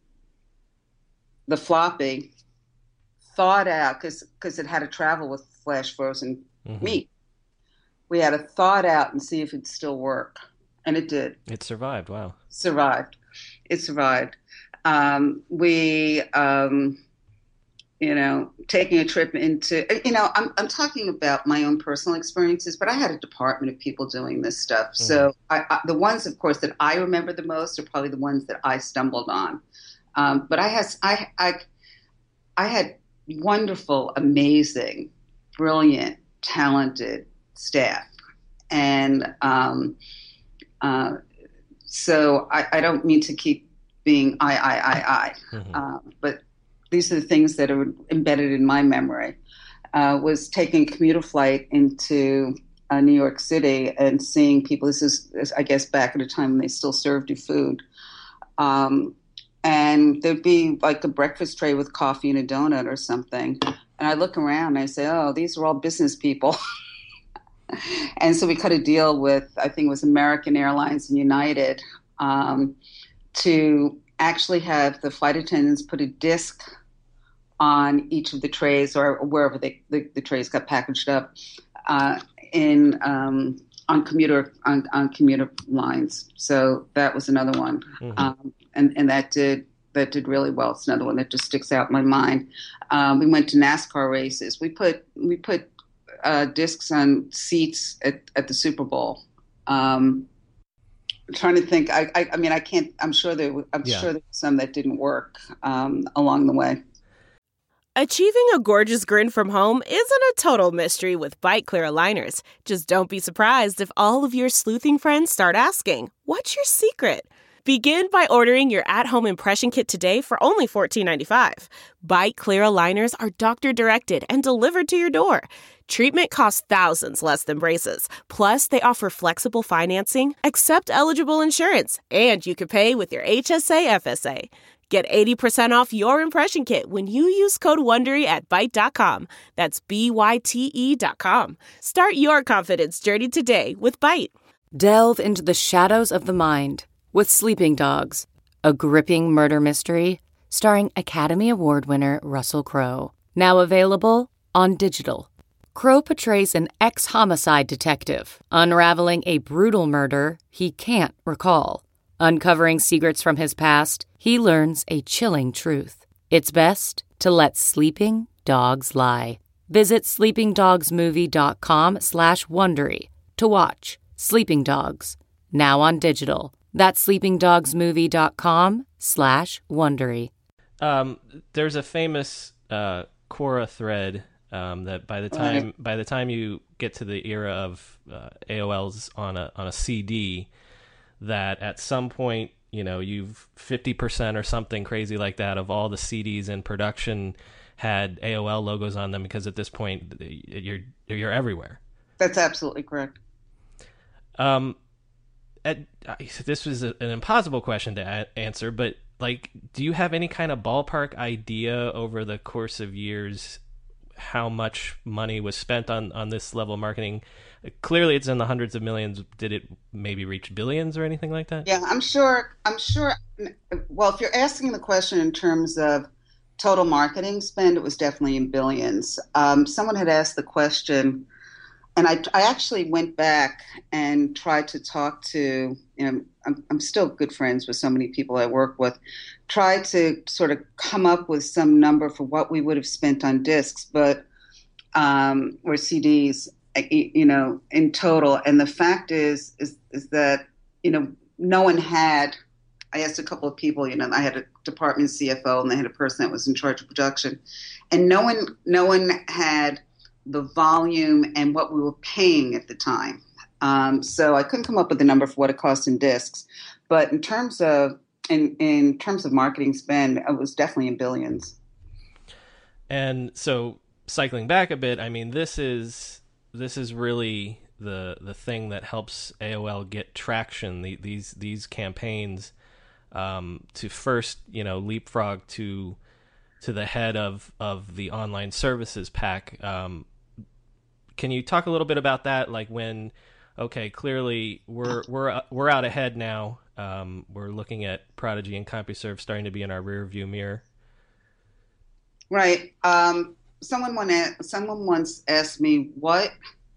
the floppy, thawed out, because because it had to travel with flash frozen mm-hmm. meat. We had to thaw it out and see if it'd still work. And it did. It survived. Wow. Survived. It survived. Um, we, um, you know, taking a trip into, you know, I'm, I'm talking about my own personal experiences, but I had a department of people doing this stuff. Mm-hmm. So I, I, the ones, of course, that I remember the most are probably the ones that I stumbled on. Um, but I had, I, I, I had wonderful, amazing, brilliant, talented staff. And um, uh, so I, I don't mean to keep being I, I, I, I, mm-hmm. uh, but these are the things that are embedded in my memory. Uh, was taking a commuter flight into uh, New York City and seeing people. This is, I guess, back at a time when they still served you food. Um, and there'd be like a breakfast tray with coffee and a donut or something. And I look around and I say, oh, these are all business people. And so we cut a deal with, I think it was American Airlines and United, um, to actually have the flight attendants put a disc on each of the trays or wherever they, the, the trays got packaged up uh, in um, on commuter on, on commuter lines. So that was another one, mm-hmm. um, and and that did that did really well. It's another one that just sticks out in my mind. Um, we went to NASCAR races. We put we put uh, discs on seats at, at the Super Bowl. Um, I'm trying to think. I, I I mean I can't. I'm sure there. I'm yeah. sure there were some that didn't work um, along the way. Achieving a gorgeous grin from home isn't a total mystery with Byte Clear aligners. Just don't be surprised if all of your sleuthing friends start asking, what's your secret? Begin by ordering your at-home impression kit today for only fourteen ninety-five. Byte Clear aligners are doctor-directed and delivered to your door. Treatment costs thousands less than braces. Plus, they offer flexible financing, accept eligible insurance, and you can pay with your H S A F S A. Get eighty percent off your impression kit when you use code WONDERY at byte dot com. That's B Y T E dot com. Start your confidence journey today with Byte. Delve into the shadows of the mind with Sleeping Dogs, a gripping murder mystery starring Academy Award winner Russell Crowe. Now available on digital. Crowe portrays an ex-homicide detective unraveling a brutal murder he can't recall. Uncovering secrets from his past, he learns a chilling truth. It's best to let sleeping dogs lie. Visit sleepingdogsmovie.com slash Wondery to watch Sleeping Dogs, now on digital. That's sleepingdogsmovie.com slash Wondery. Um, there's a famous uh, Quora thread um, that by the time right. by the time you get to the era of uh, A O L's on a on a C D, that at some point, you know, you've fifty percent or something crazy like that of all the C Ds in production had A O L logos on them, because at this point you're you're everywhere. That's absolutely correct. Um, at, this was a, an impossible question to a- answer, but like, do you have any kind of ballpark idea over the course of years how much money was spent on, on this level of marketing? Clearly it's in the hundreds of millions. Did it maybe reach billions or anything like that? Yeah, I'm sure. I'm sure. Well, if you're asking the question in terms of total marketing spend, it was definitely in billions. Um, someone had asked the question, and I, I actually went back and tried to talk to, you know, I'm, I'm still good friends with so many people I work with, tried to sort of come up with some number for what we would have spent on discs, but, um, or C Ds, you know, in total. And the fact is, is, is that, you know, no one had, I asked a couple of people, you know, I had a department C F O and they had a person that was in charge of production, and no one, no one had the volume and what we were paying at the time. Um, so I couldn't come up with a number for what it cost in discs, but in terms of, in, in terms of marketing spend, it was definitely in billions. And so cycling back a bit, I mean, this is, this is really the, the thing that helps A O L get traction. The, these, these campaigns, um, to first, you know, leapfrog to, to the head of, of the online services pack. Um, can you talk a little bit about that? Like when, okay, clearly we're, we're, we're out ahead now. Um, we're looking at Prodigy and CompuServe starting to be in our rear view mirror. Right. Um, someone, one, someone once asked me what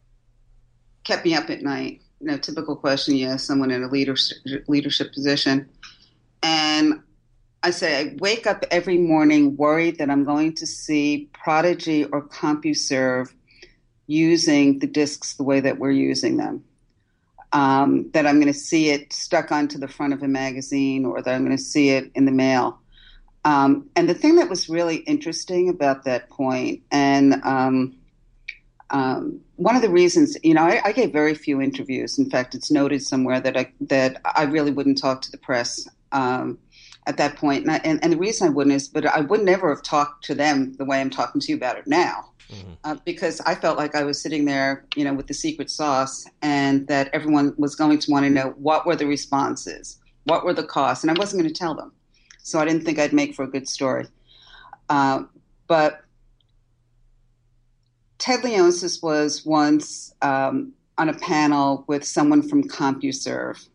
kept me up at night. You know, typical question you ask someone in a leadership, leadership position. And I say, I wake up every morning worried that I'm going to see Prodigy or CompuServe using the discs the way that we're using them. Um, that I'm going to see it stuck onto the front of a magazine, or that I'm going to see it in the mail. Um, and the thing that was really interesting about that point, and um, um, one of the reasons, you know, I, I gave very few interviews. In fact, it's noted somewhere that I that I really wouldn't talk to the press um, at that point. And, I, and, and the reason I wouldn't is, but I would never have talked to them the way I'm talking to you about it now. Mm-hmm. Uh, because I felt like I was sitting there, you know, with the secret sauce, and that everyone was going to want to know what were the responses, what were the costs, and I wasn't going to tell them. So I didn't think I'd make for a good story. Uh, but Ted Leonsis was once um, on a panel with someone from CompuServe.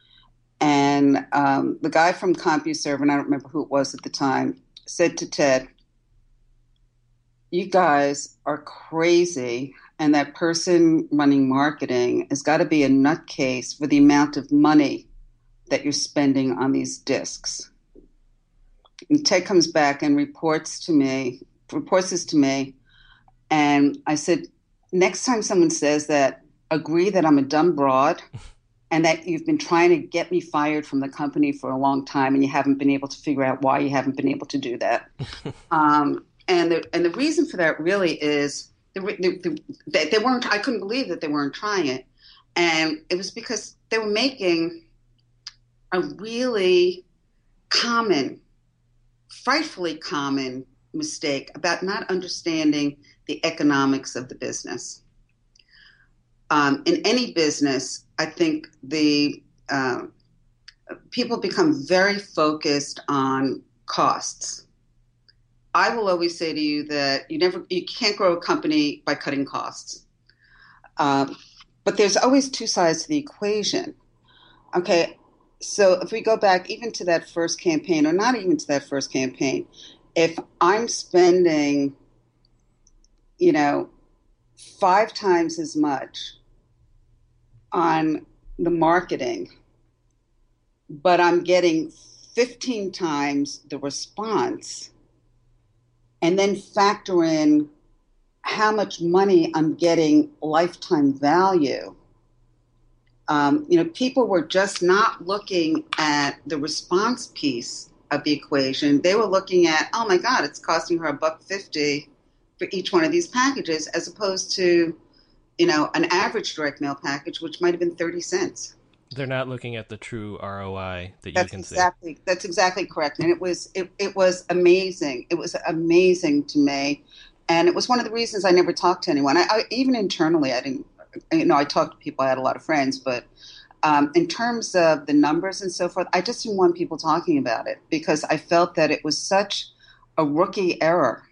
And um, the guy from CompuServe, and I don't remember who it was at the time, said to Ted, "You guys are crazy, and that person running marketing has got to be a nutcase for the amount of money that you're spending on these discs." And Ted comes back and reports to me, reports this to me, and I said, "Next time someone says that, agree that I'm a dumb broad and that you've been trying to get me fired from the company for a long time and you haven't been able to figure out why you haven't been able to do that." um, and, the, and the reason for that really is the, the, the, they, they weren't, I couldn't believe that they weren't trying it. And it was because they were making a really common, frightfully common mistake about not understanding the economics of the business. Um, in any business, I think the uh, people become very focused on costs. I will always say to you that you never, you can't grow a company by cutting costs. Um, but there's always two sides to the equation. Okay, so if we go back even to that first campaign, or not even to that first campaign, if I'm spending, you know, five times as much on the marketing, but I'm getting fifteen times the response, and then factor in how much money I'm getting lifetime value. Um, you know, people were just not looking at the response piece of the equation. They were looking at, oh my God, it's costing her a buck fifty for each one of these packages, as opposed to, you know, an average direct mail package, which might have been thirty cents. They're not looking at the true R O I that that's you can exactly, see. That's exactly correct. And it was, it, it was amazing. It was amazing to me. And it was one of the reasons I never talked to anyone. I, I even internally, I didn't, you know, I talked to people, I had a lot of friends, but um, in terms of the numbers and so forth, I just didn't want people talking about it because I felt that it was such a rookie error,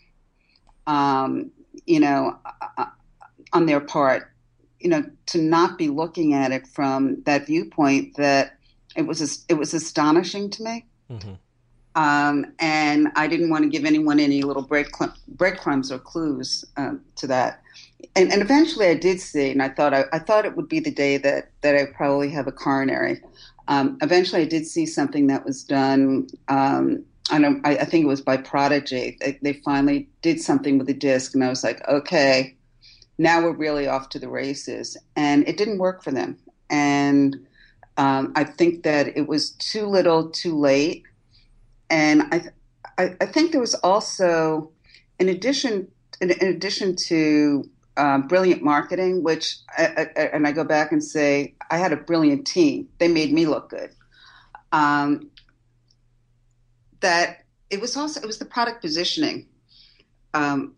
um, you know, uh, on their part, you know, to not be looking at it from that viewpoint, that it was, it was astonishing to me. Mm-hmm. Um, and I didn't want to give anyone any little breadcrumb, breadcrumbs or clues um, to that. And, and eventually I did see, and I thought I, I thought it would be the day that, that I probably have a coronary. Um, eventually I did see something that was done, um, I, don't, I, I think it was by Prodigy. They, they finally did something with the disc, and I was like, okay, now we're really off to the races. And it didn't work for them. And um, I think that it was too little, too late. And I, I, I think there was also, in addition, in, in addition to uh, brilliant marketing, which, I, I, and I go back and say, I had a brilliant team. They made me look good. Um, that it was also, it was the product positioning. Um,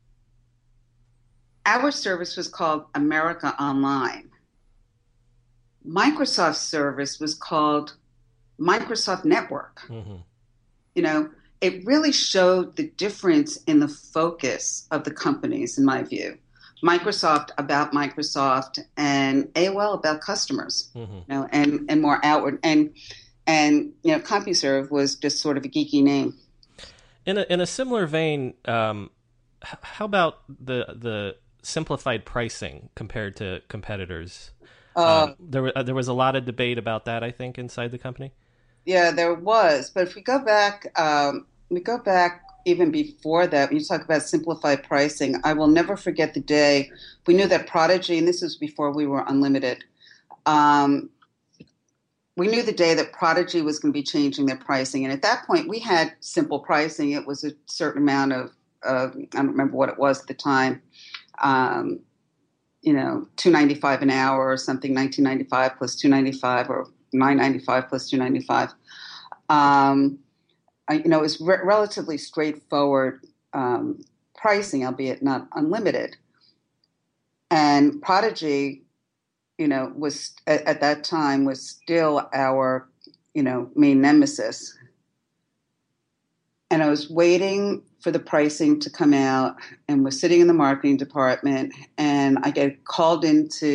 our service was called America Online. Microsoft's service was called Microsoft Network. Mm-hmm. You know, it really showed the difference in the focus of the companies, in my view. Microsoft about Microsoft, and A O L about customers, mm-hmm. you know, and, and more outward. And, and, you know, CompuServe was just sort of a geeky name. In a, in a similar vein, um, how about the, the simplified pricing compared to competitors? Uh, um, there, uh, there was a lot of debate about that, I think, inside the company. Yeah, there was. But if we go back, um, we go back even before that, when you talk about simplified pricing, I will never forget the day we knew that Prodigy, and this was before we were unlimited, um, we knew the day that Prodigy was going to be changing their pricing. And at that point, we had simple pricing. It was a certain amount of, uh, I don't remember what it was at the time, um, you know, two ninety-five an hour or something, nineteen ninety-five plus two ninety-five, or nine ninety-five plus two ninety-five. Um, I, you know, it was re- relatively straightforward um, pricing, albeit not unlimited. And Prodigy, you know, was at, at that time was still our, you know, main nemesis. And I was waiting for the pricing to come out, and was sitting in the marketing department, and I get called into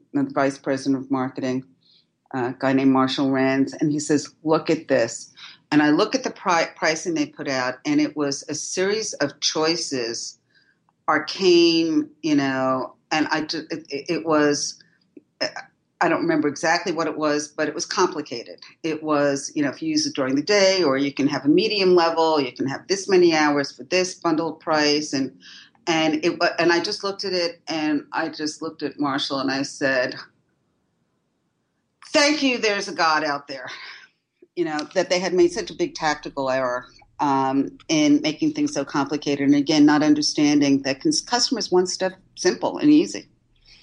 the vice president of marketing, a guy named Marshall Rands, and he says, look at this. And I look at the pri- pricing they put out, and it was a series of choices, arcane, you know, and I, it, it was, I don't remember exactly what it was, but it was complicated. It was, you know, if you use it during the day, or you can have a medium level, you can have this many hours for this bundled price. And, and it, and I just looked at it, and I just looked at Marshall, and I said, thank you, there's a God out there. You know, that they had made such a big tactical error um, in making things so complicated. And again, not understanding that customers want stuff simple and easy.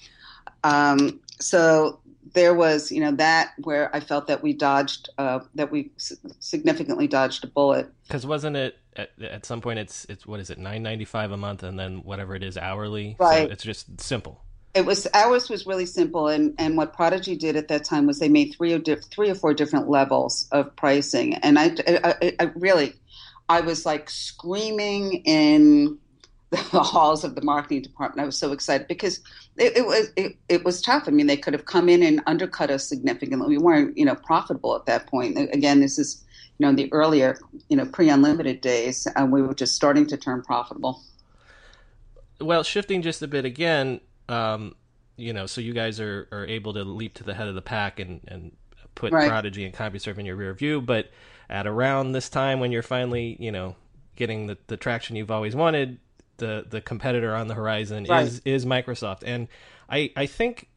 Um, so there was, you know, that where I felt that we dodged, uh, that we significantly dodged a bullet. Because wasn't it at, at some point it's, it's what is it, nine ninety-five a month, and then whatever it is hourly? Right. So it's just simple. It was, ours was really simple, and, and what Prodigy did at that time was they made three or di- three or four different levels of pricing, and I, I, I really, I was like screaming in the halls of the marketing department. I was so excited because it, it was it, it was tough. I mean, they could have come in and undercut us significantly. We weren't, you know, profitable at that point. Again, this is, you know, the earlier, you know, pre-unlimited days, and we were just starting to turn profitable. Well, shifting just a bit again. Um, you know, so you guys are, are able to leap to the head of the pack and, and put right. Prodigy and CompuServe in your rear view. But at around this time when you're finally, you know, getting the, the traction you've always wanted, the, the competitor on the horizon right. is, is Microsoft. And I, I think,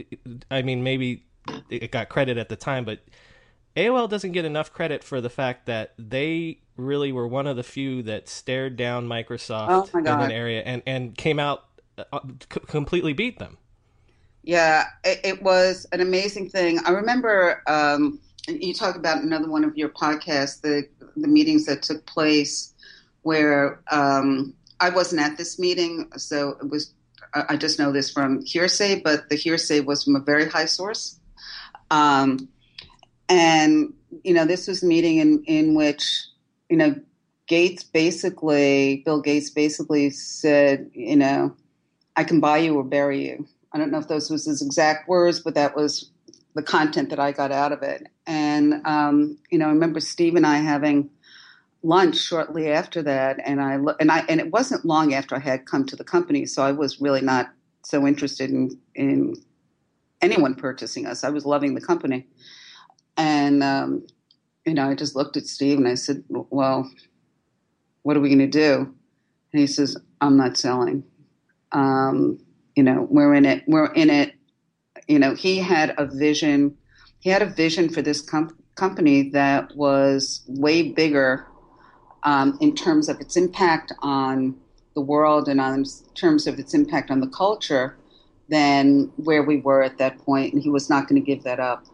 I mean, maybe it got credit at the time, but A O L doesn't get enough credit for the fact that they really were one of the few that stared down Microsoft oh in an area and, and came out Uh, c- completely beat them. Yeah, it, it was an amazing thing. I remember um, you talk about another one of your podcasts, the the meetings that took place where um, I wasn't at this meeting, so it was. I just know this from hearsay, but the hearsay was from a very high source. Um, and you know, this was a meeting in in which you know Gates basically, Bill Gates basically said, you know, I can buy you or bury you. I don't know if those was his exact words, but that was the content that I got out of it. And, um, you know, I remember Steve and I having lunch shortly after that. And I, and I, and it wasn't long after I had come to the company. So I was really not so interested in, in anyone purchasing us. I was loving the company. And, um, you know, I just looked at Steve and I said, well, what are we going to do? And he says, I'm not selling. Um, you know, we're in it, we're in it, you know, he had a vision, he had a vision for this com- company that was way bigger, um, in terms of its impact on the world and on terms of its impact on the culture than where we were at that point. And he was not going to give that up.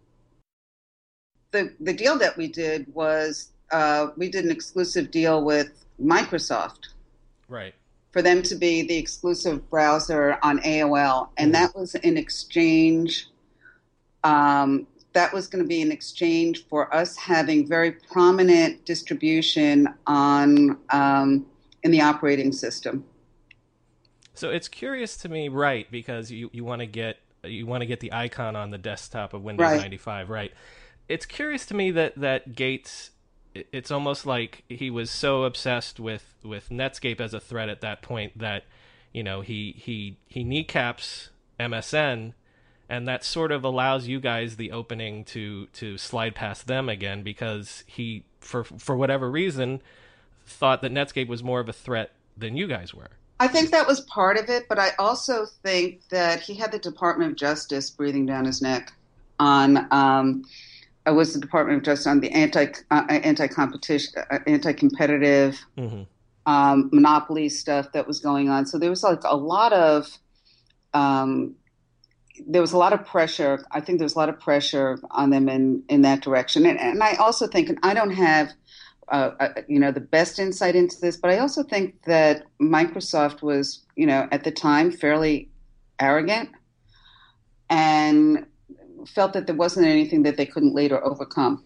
The, the deal that we did was, uh, we did an exclusive deal with Microsoft. Right. For them to be the exclusive browser on A O L. And that was in exchange, um, that was going to be in exchange for us having very prominent distribution on um, in the operating system. So it's curious to me, right, because you, you want to get you want to get the icon on the desktop of Windows right. ninety-five, right? It's curious to me that, that Gates, it's almost like he was so obsessed with, with Netscape as a threat at that point that, you know, he, he, he kneecaps M S N, and that sort of allows you guys the opening to, to slide past them again, because he, for, for whatever reason, thought that Netscape was more of a threat than you guys were. I think that was part of it, but I also think that he had the Department of Justice breathing down his neck on, um, it was the Department of Justice on the anti uh, anti-competition, uh, anti-competitive mm-hmm. um, monopoly stuff that was going on. So there was like a lot of, um, there was a lot of pressure. I think there was a lot of pressure on them in, in that direction. And, and I also think, and I don't have, uh, uh, you know, the best insight into this, but I also think that Microsoft was, you know, at the time fairly arrogant and felt that there wasn't anything that they couldn't later overcome.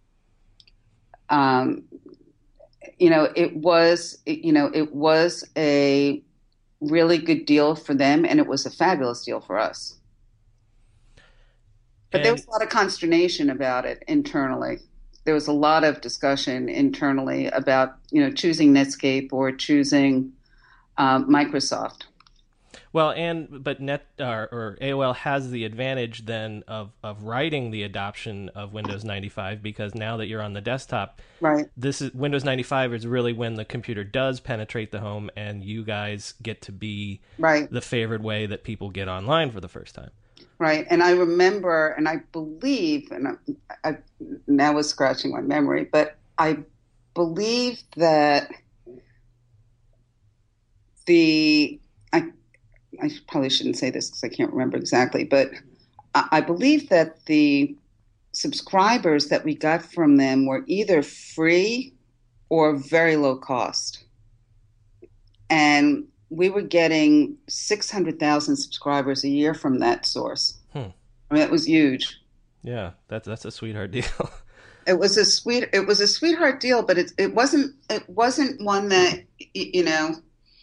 Um, you know, it was, you know, it was a really good deal for them, and it was a fabulous deal for us. But And, there was a lot of consternation about it internally. There was a lot of discussion internally about, you know, choosing Netscape or choosing um, Microsoft. well, and but Net or, or A O L has the advantage then of of writing the adoption of Windows ninety-five, because now that you're on the desktop, Right. this is Windows ninety-five is really when the computer does penetrate the home, and you guys get to be Right. the favored way that people get online for the first time. Right. And I remember, and I believe, and I, I now was scratching my memory, but I believe that the, I, I probably shouldn't say this because I can't remember exactly, but I, I believe that the subscribers that we got from them were either free or very low cost. And we were getting six hundred thousand subscribers a year from that source. Hmm. I mean, it was huge. Yeah, that's that's a sweetheart deal. It was a sweet, it was a sweetheart deal, but it it wasn't it wasn't one that, you know,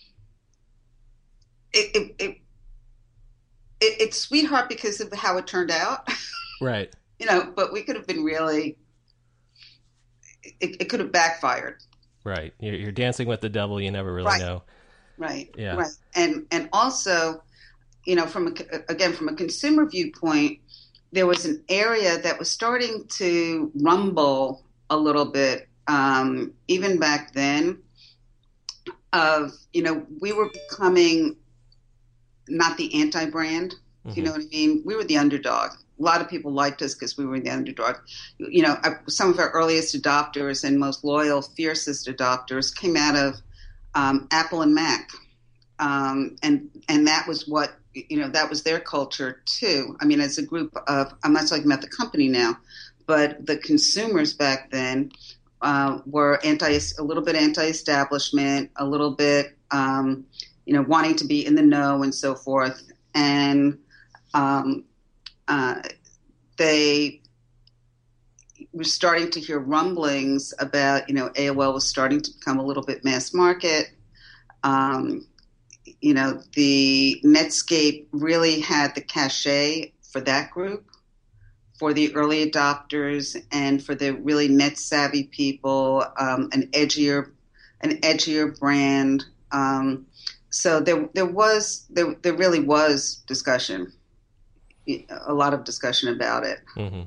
it it, it, it it's sweetheart because of how it turned out. Right. You know, but we could have been really, it, it could have backfired. Right. You're, you're dancing with the devil. You never really Right. know. Right. Yeah. Right. And and also, you know, from a, again from a consumer viewpoint, there was an area that was starting to rumble a little bit, um, even back then. Of you know, we were becoming not the anti-brand. Mm-hmm. You know what I mean? We were the underdog. A lot of people liked us because we were the underdog. You know, some of our earliest adopters and most loyal, fiercest adopters came out of Um, Apple and Mac, um, and and that was what you know. That was their culture too. I mean, as a group of, I'm not talking about the company now, but the consumers back then uh, were anti, a little bit anti-establishment, a little bit, um, you know, wanting to be in the know and so forth, and um, uh, they. We're starting to hear rumblings about, you know, A O L was starting to become a little bit mass market. Um, you know, the Netscape really had the cachet for that group, for the early adopters and for the really net savvy people, um, an edgier, an edgier brand. Um, so there, there was, there, there really was discussion, a lot of discussion about it. Mm-hmm.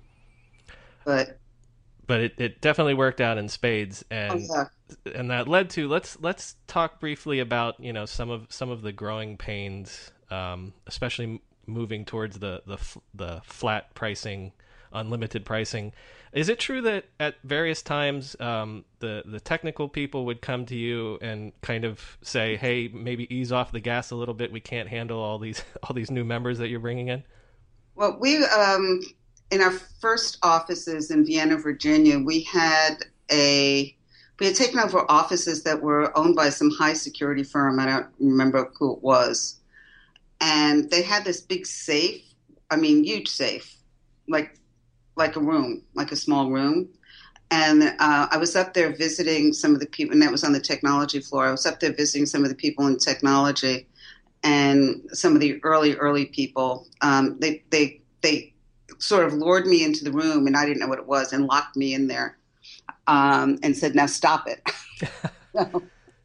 But but it, it definitely worked out in spades, and oh, yeah. and that led to let's let's talk briefly about you know some of some of the growing pains, um, especially moving towards the the the flat pricing, unlimited pricing. Is it true that at various times um, the the technical people would come to you and kind of say, hey, maybe ease off the gas a little bit, we can't handle all these all these new members that you're bringing in? Well, we um in our first offices in Vienna, Virginia, we had a we had taken over offices that were owned by some high security firm. I don't remember who it was. And they had this big safe, I mean, huge safe, like like a room, like a small room. And uh, I was up there visiting some of the people, and that was on the technology floor. I was up there visiting some of the people in technology and some of the early, early people. Um, they, they, they, sort of lured me into the room, and I didn't know what it was, and locked me in there, um, and said, "Now stop it." so,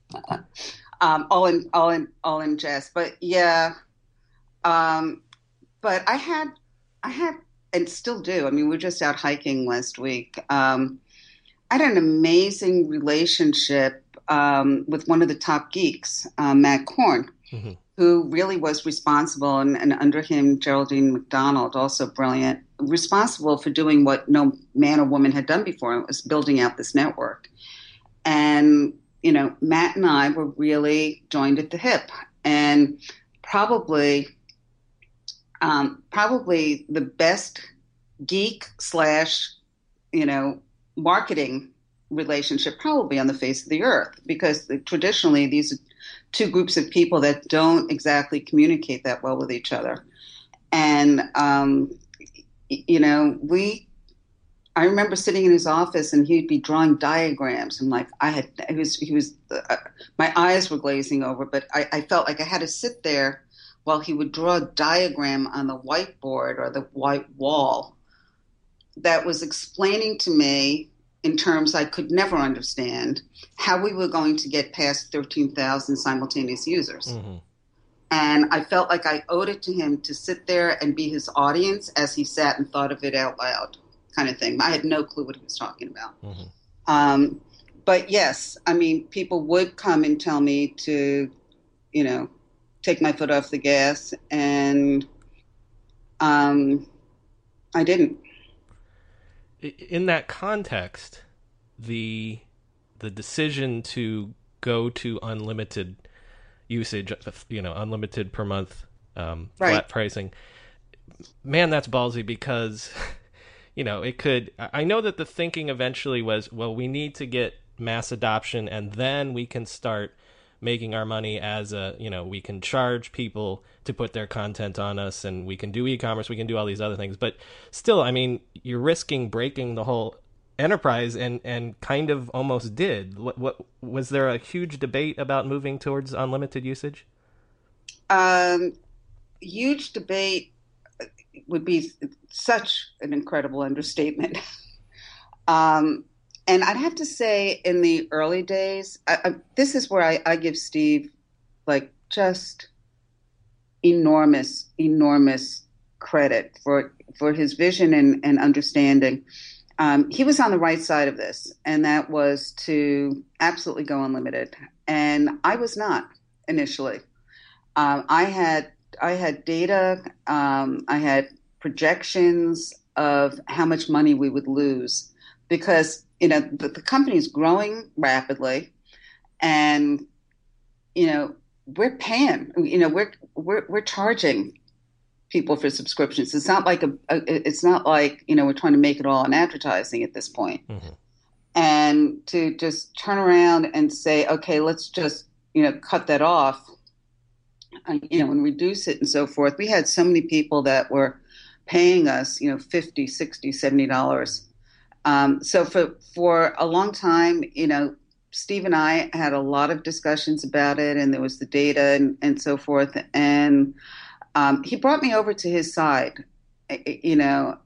um, all in, all in, all in jest. But yeah, um, but I had, I had, and still do. I mean, we were just out hiking last week. Um, I had an amazing relationship um, with one of the top geeks, uh, Matt Korn. Mm-hmm. Who really was responsible, and, and under him, Geraldine McDonald, also brilliant, responsible for doing what no man or woman had done before. It was building out this network. And, you know, Matt and I were really joined at the hip. And probably, um, probably the best geek slash, you know, marketing relationship probably on the face of the earth, because traditionally these are two groups of people that don't exactly communicate that well with each other. And, um, you know, we, I remember sitting in his office and he'd be drawing diagrams, and like I had, it was, he was, uh, my eyes were glazing over, but I, I felt like I had to sit there while he would draw a diagram on the whiteboard or the white wall that was explaining to me in terms I could never understand how we were going to get past thirteen thousand simultaneous users. Mm-hmm. And I felt like I owed it to him to sit there and be his audience as he sat and thought of it out loud, kind of thing. I had no clue what he was talking about. Mm-hmm. Um, but yes, I mean, people would come and tell me to, you know, take my foot off the gas, and um, I didn't. In that context, the the decision to go to unlimited usage, you know, unlimited per month, um, right. flat pricing, man, that's ballsy, because, you know, it could, I know that the thinking eventually was, well, we need to get mass adoption and then we can start making our money as a, you know, we can charge people to put their content on us, and we can do e-commerce, we can do all these other things. But still, I mean, you're risking breaking the whole enterprise, and, and kind of almost did. What, what was there a huge debate about moving towards unlimited usage? Um, huge debate would be such an incredible understatement. um, and I'd have to say, in the early days, I, I, this is where I, I give Steve like just enormous, enormous credit for for his vision and, and understanding. Um, he was on the right side of this, and that was to absolutely go unlimited. And I was not initially. Um, I had I had data, um, I had projections of how much money we would lose, because you know the, the company is growing rapidly, and you know we're paying, you know we're we're we're charging people for subscriptions. It's not like a, a it's not like, you know, we're trying to make it all on advertising at this point. Mm-hmm. And to just turn around and say, okay, let's just, you know, cut that off, uh, you know, and reduce it and so forth. We had so many people that were paying us, you know, fifty, sixty, seventy dollars. Um, so for, for a long time, you know, Steve and I had a lot of discussions about it, and there was the data and, and so forth. And Um, he brought me over to his side, you know,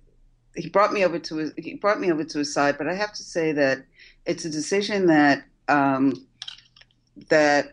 he brought me over to his, he brought me over to his side, but I have to say that it's a decision that, um, that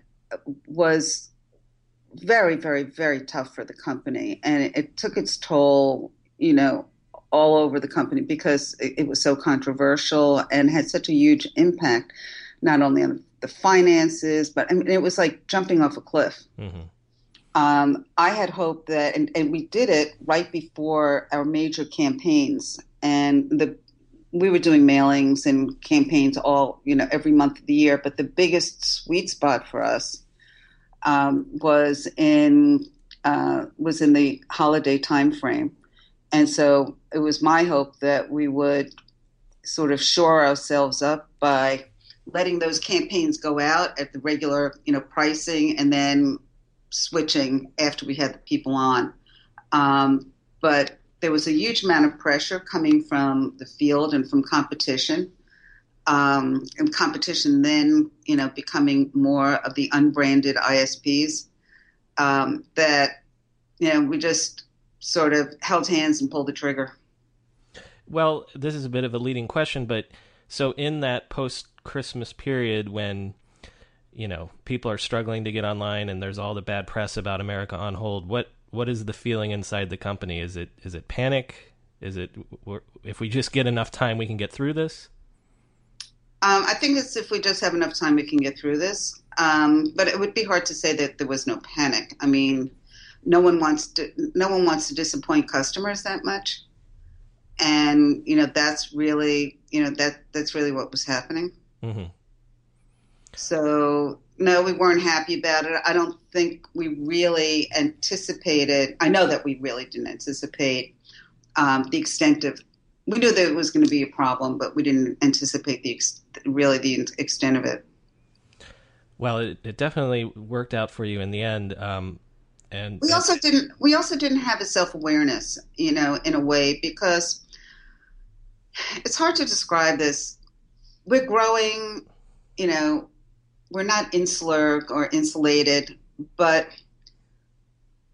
was very, very, very tough for the company. And it, it took its toll, you know, all over the company, because it, it was so controversial and had such a huge impact, not only on the finances, but I mean, it was like jumping off a cliff. Mm-hmm. Um, I had hoped that, and, and we did it right before our major campaigns, and the we were doing mailings and campaigns all, you know, every month of the year. But the biggest sweet spot for us um, was in uh, was in the holiday time frame, and so it was my hope that we would sort of shore ourselves up by letting those campaigns go out at the regular, you know, pricing, and then switching after we had the people on. Um, but there was a huge amount of pressure coming from the field and from competition. Um, and competition then, you know, becoming more of the unbranded I S Ps, um, that, you know, we just sort of held hands and pulled the trigger. Well, this is a bit of a leading question, but so in that post-Christmas period when, you know, people are struggling to get online and there's all the bad press about America on Hold, what what is the feeling inside the company? Is it is it panic? Is it, if we just get enough time, we can get through this? Um, I think it's if we just have enough time, we can get through this. Um, but it would be hard to say that there was no panic. I mean, no one wants to no one wants to disappoint customers that much, and you know that's really you know that that's really what was happening. Mm-hmm. So, no, we weren't happy about it. I don't think we really anticipated, I know that we really didn't anticipate um, the extent of, we knew that it was going to be a problem, but we didn't anticipate the ex- really the extent of it. Well, it, it definitely worked out for you in the end. Um, and we also didn't, we also didn't have a self-awareness, you know, in a way, because it's hard to describe this. We're growing, you know, we're not insular or insulated, but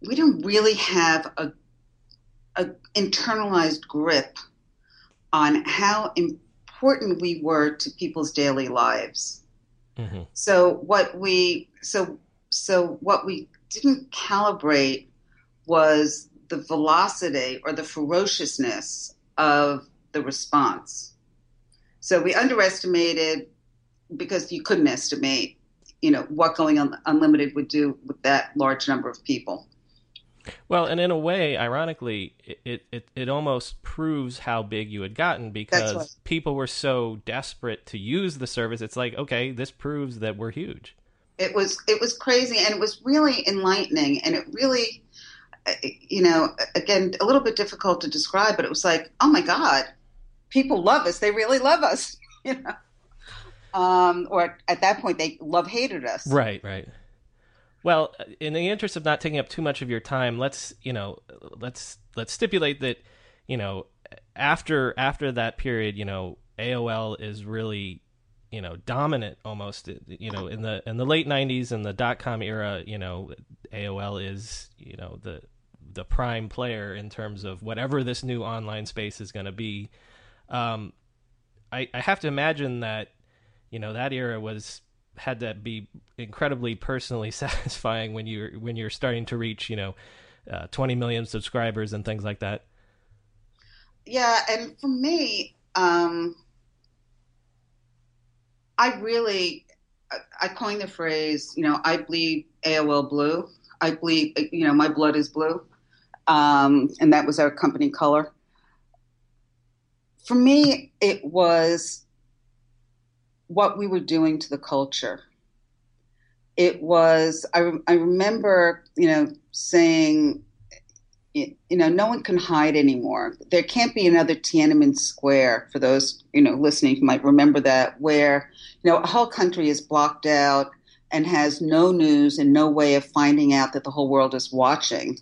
we didn't really have a, a internalized grip on how important we were to people's daily lives. Mm-hmm. So what we so so what we didn't calibrate was the velocity or the ferociousness of the response. So we underestimated, because you couldn't estimate, you know, what going on unlimited would do with that large number of people. Well, and in a way, ironically, it, it, it almost proves how big you had gotten, because people were so desperate to use the service. It's like, okay, this proves that we're huge. It was it was crazy, and it was really enlightening, and it really, you know, again, a little bit difficult to describe, but it was like, oh my God, people love us. They really love us, you know. Um, or at that point, they love hated us. Right, right. Well, in the interest of not taking up too much of your time, let's, you know, let's let's stipulate that, you know, after after that period, you know, A O L is really, you know, dominant almost, you know, in the in the late nineties and the dot-com era, you know, A O L is, you know, the the prime player in terms of whatever this new online space is going to be. Um, I, I have to imagine that, you know, that era was had to be incredibly personally satisfying when you're when you're starting to reach, you know, uh, twenty million subscribers and things like that. Yeah, and for me, um, I really I coined the phrase, you know, I bleed A O L blue. I bleed, you know, my blood is blue, um, and that was our company color. For me, it was what we were doing to the culture. It was, I, I remember, you know, saying, you know, no one can hide anymore. There can't be another Tiananmen Square, for those, you know, listening who might remember that, where, you know, a whole country is blocked out and has no news and no way of finding out that the whole world is watching.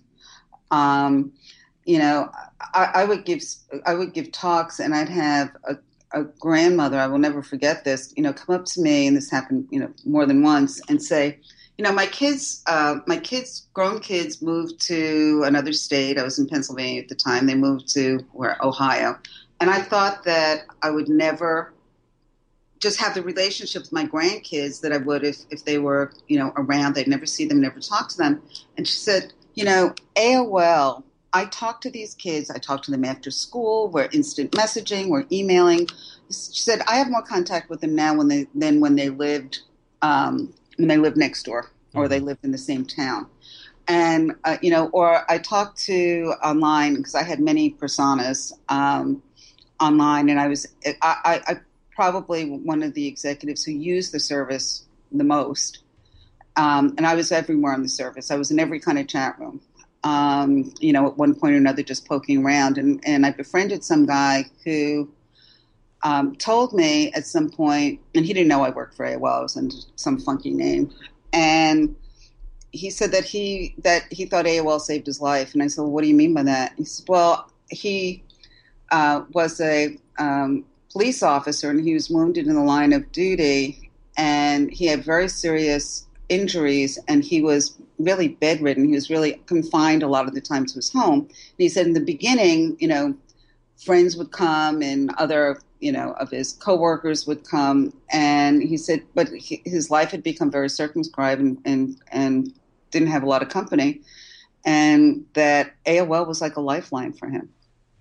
Um, you know, I, I would give, I would give talks, and I'd have a a grandmother, I will never forget this, you know, come up to me, and this happened, you know, more than once, and say, you know, my kids, uh, my kids, grown kids moved to another state. I was in Pennsylvania at the time. They moved to where Ohio. And I thought that I would never just have the relationship with my grandkids that I would if, if they were, you know, around. They'd never see them, never talk to them. And she said, you know, A O L, I talk to these kids. I talk to them after school. We're instant messaging. We're emailing. She said, I have more contact with them now when they, than when they lived um, when they lived next door or they lived in the same town. And, uh, you know, or I talked to online, because I had many personas um, online, and I was I, I, I probably one of the executives who used the service the most. Um, and I was everywhere on the service. I was in every kind of chat room. Um, you know, at one point or another, just poking around. And, and I befriended some guy who um, told me at some point, and he didn't know I worked for A O L, I was under some funky name. And he said that he that he thought A O L saved his life. And I said, well, what do you mean by that? He said, well, he uh, was a um, police officer, and he was wounded in the line of duty, and he had very serious injuries, and he was really bedridden. He was really confined a lot of the time to his home. And he said in the beginning, you know, friends would come and other, you know, of his coworkers would come. And he said, but he, his life had become very circumscribed and, and, and didn't have a lot of company. And that A O L was like a lifeline for him.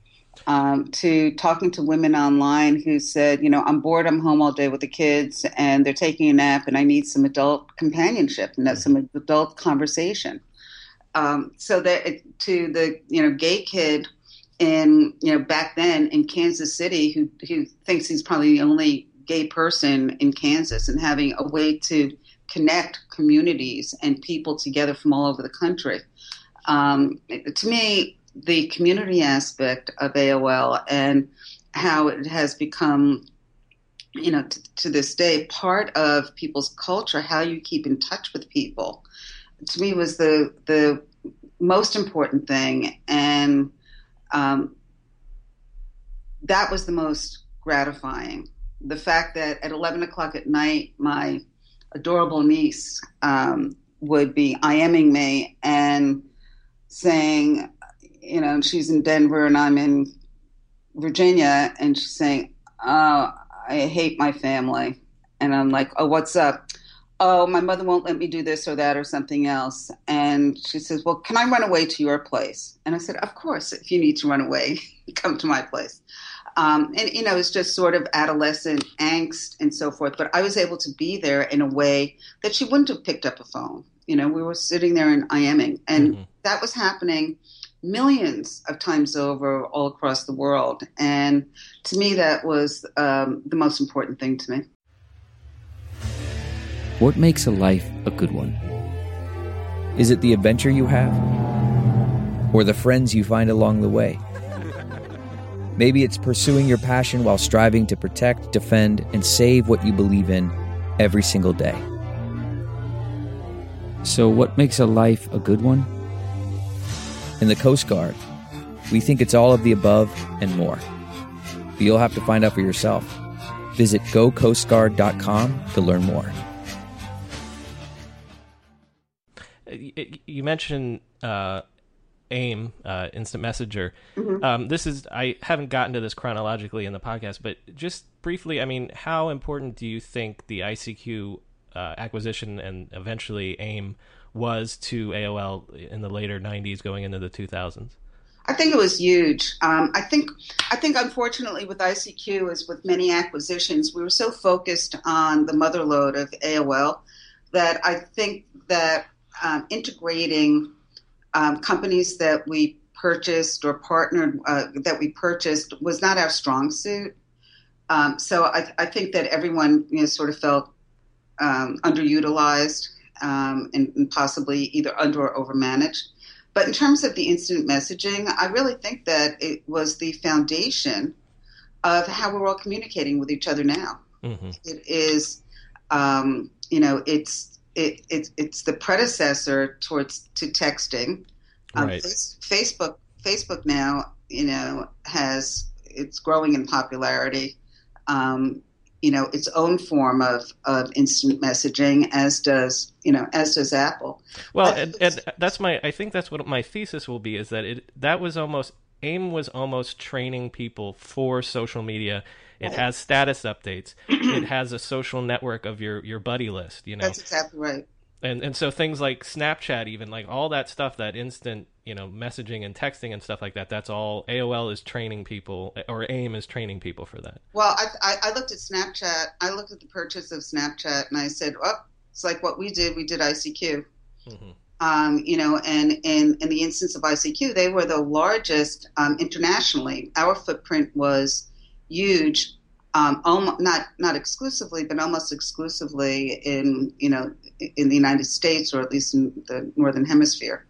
Um, to talking to women online who said, you know, I'm bored, I'm home all day with the kids, and they're taking a nap, and I need some adult companionship and some adult conversation. Um, so that it, to the, you know, gay kid in, you know, back then in Kansas City who, who thinks he's probably the only gay person in Kansas, and having a way to connect communities and people together from all over the country. Um, to me, the community aspect of A O L and how it has become, you know, t- to this day, part of people's culture, how you keep in touch with people, to me was the the most important thing. And um, that was the most gratifying. The fact that at eleven o'clock at night, my adorable niece um, would be IMing me and saying, you know, she's in Denver and I'm in Virginia, and she's saying, oh, I hate my family. And I'm like, oh, what's up? Oh, my mother won't let me do this or that or something else. And she says, well, can I run away to your place? And I said, of course, if you need to run away, come to my place. Um, and, you know, it's just sort of adolescent angst and so forth. But I was able to be there in a way that she wouldn't have picked up a phone. You know, we were sitting there in Miami, and mm-hmm. that was happening millions of times over all across the world. And to me, that was um, the most important thing to me. What makes a life a good one? Is it the adventure you have? Or the friends you find along the way? Maybe it's pursuing your passion while striving to protect, defend, and save what you believe in every single day. So what makes a life a good one? In the Coast Guard, we think it's all of the above and more. But you'll have to find out for yourself. Visit go coast guard dot com to learn more. You mentioned uh, AIM, uh, Instant Messenger. Mm-hmm. Um, this is I haven't gotten to this chronologically in the podcast, but just briefly, I mean, how important do you think the I C Q uh, acquisition and eventually AIM was to A O L in the later nineties going into the two thousands? I think it was huge. Um, I think, I think, unfortunately, with I C Q, as with many acquisitions, we were so focused on the mother lode of A O L that I think that um, integrating um, companies that we purchased or partnered uh, that we purchased was not our strong suit. Um, so I, I think that everyone, you know, sort of felt um, underutilized um, and, and possibly either under or overmanaged. But in terms of the instant messaging, I really think that it was the foundation of how we're all communicating with each other now. Mm-hmm. It is, um, you know, it's it, it it's the predecessor towards to texting. Um, right. Facebook Facebook now, you know, has it's growing in popularity. Um, you know, its own form of, of instant messaging, as does, you know, as does Apple. Well, and, and that's my, I think that's what my thesis will be, is that it, that was almost, AIM was almost training people for social media. It has status updates. It has a social network of your, your buddy list, you know. That's exactly right. And and so things like Snapchat, even like all that stuff, that instant, you know, messaging and texting and stuff like that, that's all A O L is training people, or AIM is training people for that. Well, I, I, I looked at Snapchat. I looked at the purchase of Snapchat, and I said, "Oh, it's like what we did. We did I C Q." Mm-hmm. Um, you know, and in in the instance of I C Q, they were the largest um, internationally. Our footprint was huge. Um, almost, not not exclusively, but almost exclusively in you know in the United States, or at least in the Northern Hemisphere.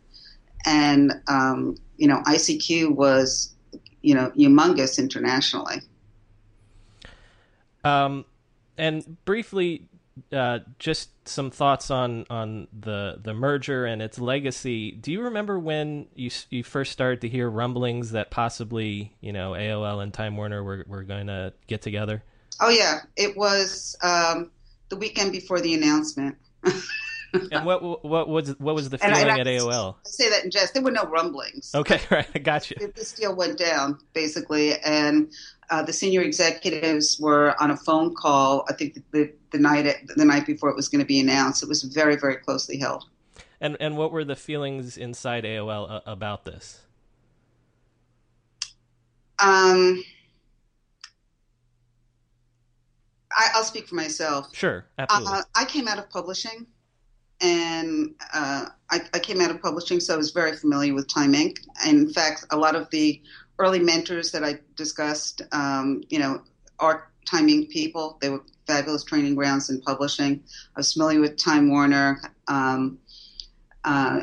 And um, you know, I C Q was you know humongous internationally. Um, and briefly, uh, just some thoughts on on the the merger and its legacy. Do you remember when you you first started to hear rumblings that possibly, you know, A O L and Time Warner were were going to get together? Oh yeah, it was um, the weekend before the announcement. And what what was what was the feeling and I, and at A O L? I say that in jest. There were no rumblings. Okay, right, I got you. This deal went down basically, and uh, the senior executives were on a phone call. I think the the night the night before it was going to be announced. It was very very closely held. And and what were the feelings inside A O L uh, about this? Um, I, I'll speak for myself. Sure, absolutely. Uh, I came out of publishing. And uh, I, I came out of publishing, so I was very familiar with Time Incorporated. And in fact, a lot of the early mentors that I discussed, um, you know, are Time Incorporated people. They were fabulous training grounds in publishing. I was familiar with Time Warner. Um, uh,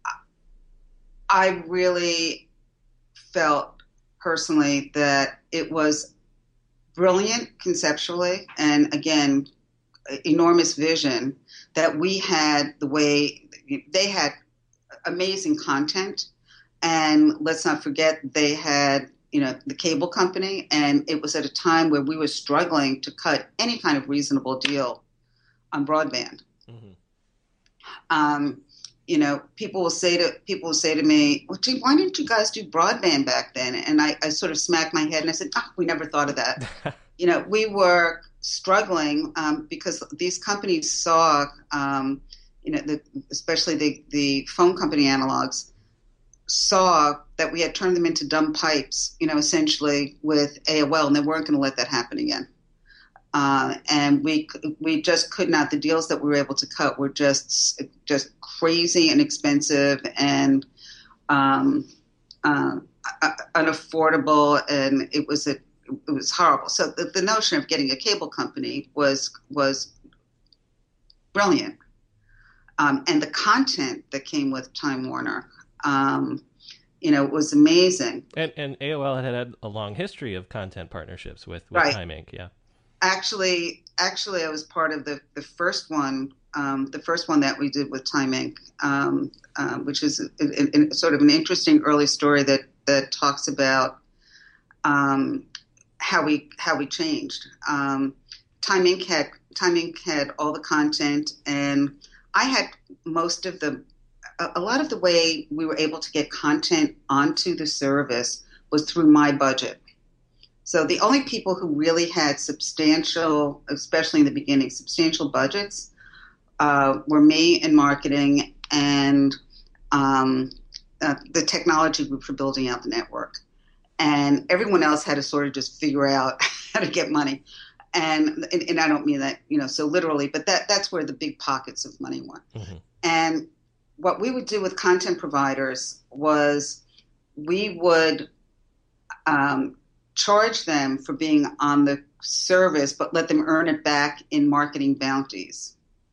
I really felt personally that it was brilliant conceptually, and again, enormous vision. That we had the way they had amazing content, and let's not forget they had, you know, the cable company, and it was at a time where we were struggling to cut any kind of reasonable deal on broadband. Mm-hmm. Um, you know, people will say to people will say to me, well, gee, why didn't you guys do broadband back then? And I, I sort of smacked my head and I said, oh, we never thought of that. You know, we were struggling um, because these companies saw, um, you know, the, especially the, the phone company analogs, saw that we had turned them into dumb pipes, you know, essentially with A O L, and they weren't going to let that happen again. Uh, and we we just could not. The deals that we were able to cut were just just crazy and expensive and um, uh, unaffordable, and it was a it was horrible. So the, the notion of getting a cable company was was brilliant, um, and the content that came with Time Warner. Um, you know, it was amazing. And, and A O L had had a long history of content partnerships with, with right. Time Incorporated. Yeah. Actually, actually, I was part of the, the first one, um, the first one that we did with Time Incorporated, um, um, which is a, a, a, sort of an interesting early story that, that talks about um, how we how we changed. Um, Time Incorporated had Time Incorporated had all the content, and I had most of the. A lot of the way we were able to get content onto the service was through my budget. So the only people who really had substantial, especially in the beginning, substantial budgets uh, were me in marketing and um, uh, the technology group for building out the network. And everyone else had to sort of just figure out how to get money. And, and, and I don't mean that, you know, so literally, but that that's where the big pockets of money were. Mm-hmm. And what we would do with content providers was we would um, charge them for being on the service, but let them earn it back in marketing bounties.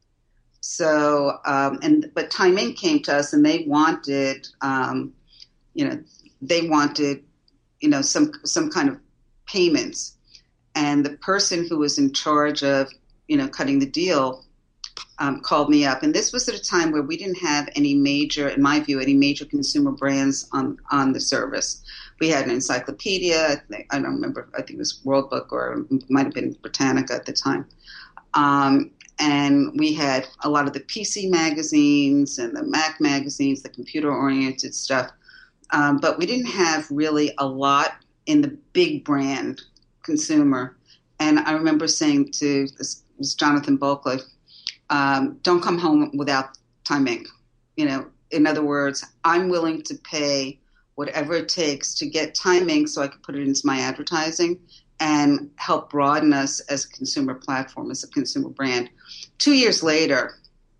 So, um, and but Time Incorporated came to us and they wanted, um, you know, they wanted, you know, some some kind of payments, and the person who was in charge of, you know, cutting the deal. Um, called me up, and this was at a time where we didn't have any major, in my view, any major consumer brands on, on the service. We had an encyclopedia. I, think, I don't remember. I think it was World Book, or it might have been Britannica at the time. Um, and we had a lot of the P C magazines and the Mac magazines, the computer-oriented stuff. Um, but we didn't have really a lot in the big brand consumer. And I remember saying to this, this Jonathan Bulkley, Um, don't come home without Time Incorporated. You know, in other words, I'm willing to pay whatever it takes to get Time Incorporated so I can put it into my advertising and help broaden us as a consumer platform, as a consumer brand. Two years later,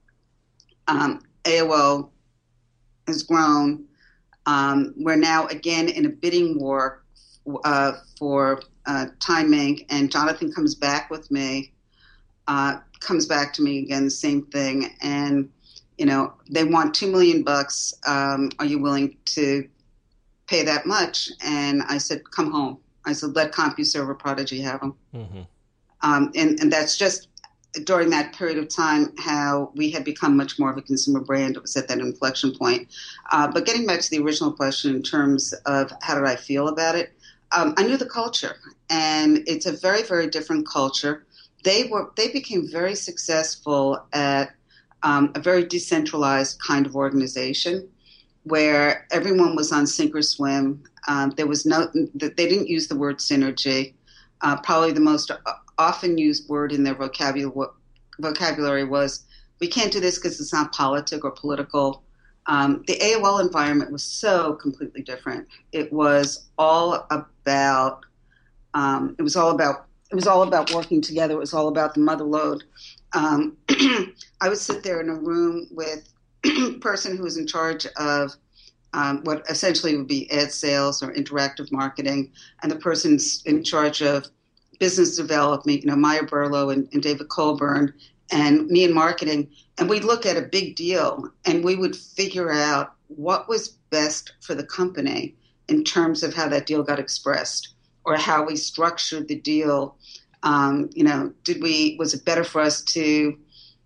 um, A O L has grown. Um, we're now again in a bidding war uh, for uh, Time Incorporated, and Jonathan comes back with me. Uh, comes back to me again, the same thing. And, you know, they want two million bucks. Um, are you willing to pay that much? And I said, come home. I said, let CompuServe Prodigy have them. Mm-hmm. Um, and, and that's just during that period of time how we had become much more of a consumer brand. It was at that inflection point. Uh, but getting back to the original question in terms of how did I feel about it, um, I knew the culture. And it's a very, very different culture. They were. They became very successful at um, a very decentralized kind of organization, where everyone was on sink or swim. Um, there was no. They didn't use the word synergy. Uh, probably the most often used word in their vocabulary vocabulary was, "We can't do this because it's not politic or political." Um, the A O L environment was so completely different. It was all about. Um, it was all about. It was all about working together. It was all about the mother load. Um, I would sit there in a room with a person who was in charge of um, what essentially would be ad sales or interactive marketing, and the person's in charge of business development, you know, Maya Burlow and, and David Colburn, and me in marketing. And we'd look at a big deal, and we would figure out what was best for the company in terms of how that deal got expressed, or how we structured the deal. Um, you know, did we? Was it better for us to,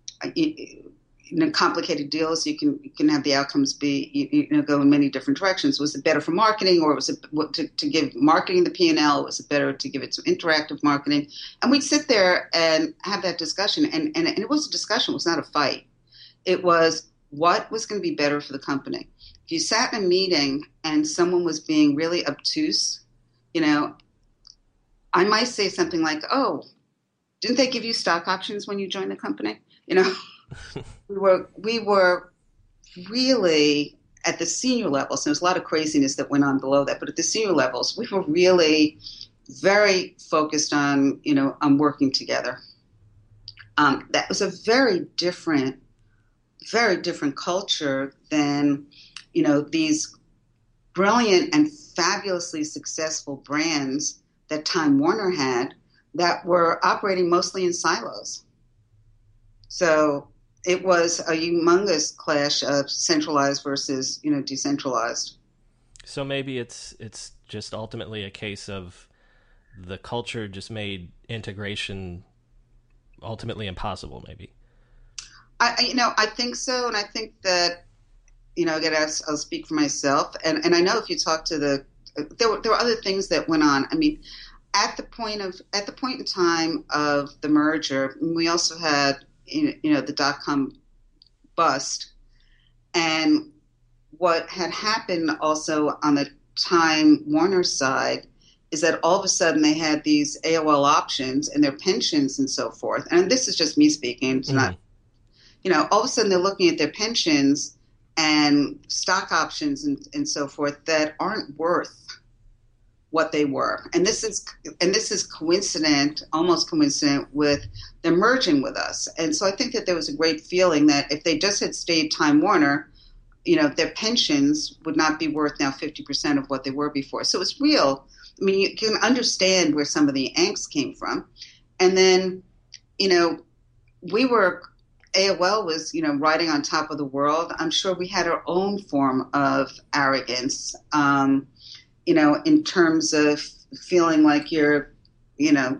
you know, complicated deals? You can you can have the outcomes be you, you know go in many different directions. Was it better for marketing, or was it to, to give marketing the P and L? Was it better to give it to interactive marketing? And we'd sit there and have that discussion. And and, and it was a discussion. It was not a fight. It was what was going to be better for the company. If you sat in a meeting and someone was being really obtuse, you know, I might say something like, oh, didn't they give you stock options when you joined the company? You know, we were we were really at the senior levels. There was a lot of craziness that went on below that, but at the senior levels, we were really very focused on, you know, on working together. Um, that was a very different, very different culture than, you know, these brilliant and fabulously successful brands that Time Warner had that were operating mostly in silos. So it was a humongous clash of centralized versus, you know, decentralized. So maybe it's it's just ultimately a case of the culture just made integration ultimately impossible, maybe. I, you know, I think so. And I think that, you know, again, I'll, I'll speak for myself. And, and I know if you talk to the, there were, there were other things that went on. I mean, at the point of, at the point in time of the merger, we also had, you know, the dot-com bust. And what had happened also on the Time Warner side is that all of a sudden they had these A O L options and their pensions and so forth. And this is just me speaking. It's mm. not, you know, all of a sudden they're looking at their pensions and stock options and, and so forth that aren't worth what they were. And this is, and this is coincident, almost coincident with them merging with us. And so I think that there was a great feeling that if they just had stayed Time Warner, you know, their pensions would not be worth now fifty percent of what they were before. So it's real. I mean, you can understand where some of the angst came from. And then, you know, we were, A O L was, you know, riding on top of the world. I'm sure we had our own form of arrogance, um, you know, in terms of feeling like you're, you know,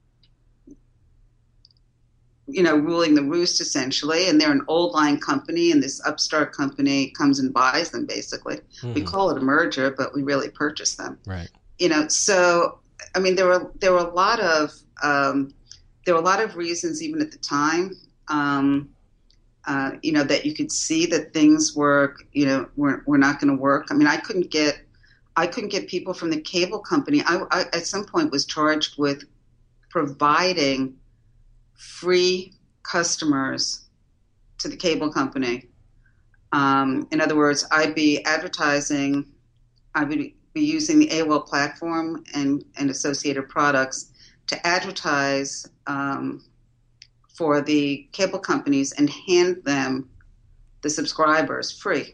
you know, ruling the roost essentially. And they're an old line company and this upstart company comes and buys them basically. Mm-hmm. We call it a merger, but we really purchase them. Right. You know, so, I mean, there were, there were a lot of, um, there were a lot of reasons even at the time, um, uh, you know, that you could see that things were, you know, were, were not going to work. I mean, I couldn't get, I couldn't get people from the cable company. I, I at some point was charged with providing free customers to the cable company. Um, in other words, I'd be advertising, I would be using the A O L platform and, and associated products to advertise um, for the cable companies and hand them the subscribers free.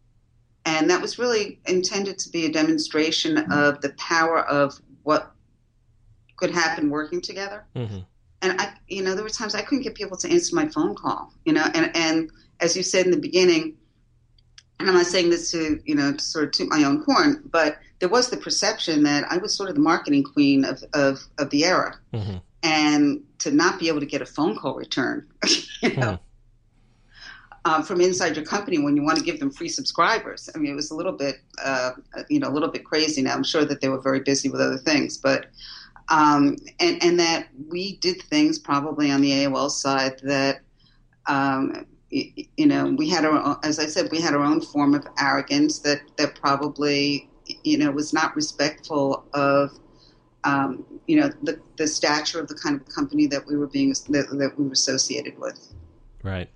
And that was really intended to be a demonstration of the power of what could happen working together. Mm-hmm. And I, you know, there were times I couldn't get people to answer my phone call, you know, and, and as you said in the beginning, and I'm not saying this to, you know, to sort of toot my own horn, but there was the perception that I was sort of the marketing queen of, of, of the era. Mm-hmm. And to not be able to get a phone call return, you know, mm. um, from inside your company when you want to give them free subscribers. I mean, it was a little bit, uh, you know, a little bit crazy. Now, I'm sure that they were very busy with other things, but, um, and, and that we did things probably on the A O L side that, um, you, you know, we had our own, as I said, we had our own form of arrogance that, that probably, you know, was not respectful of, um, you know, the, the stature of the kind of company that we were being, that, that we were associated with. Right.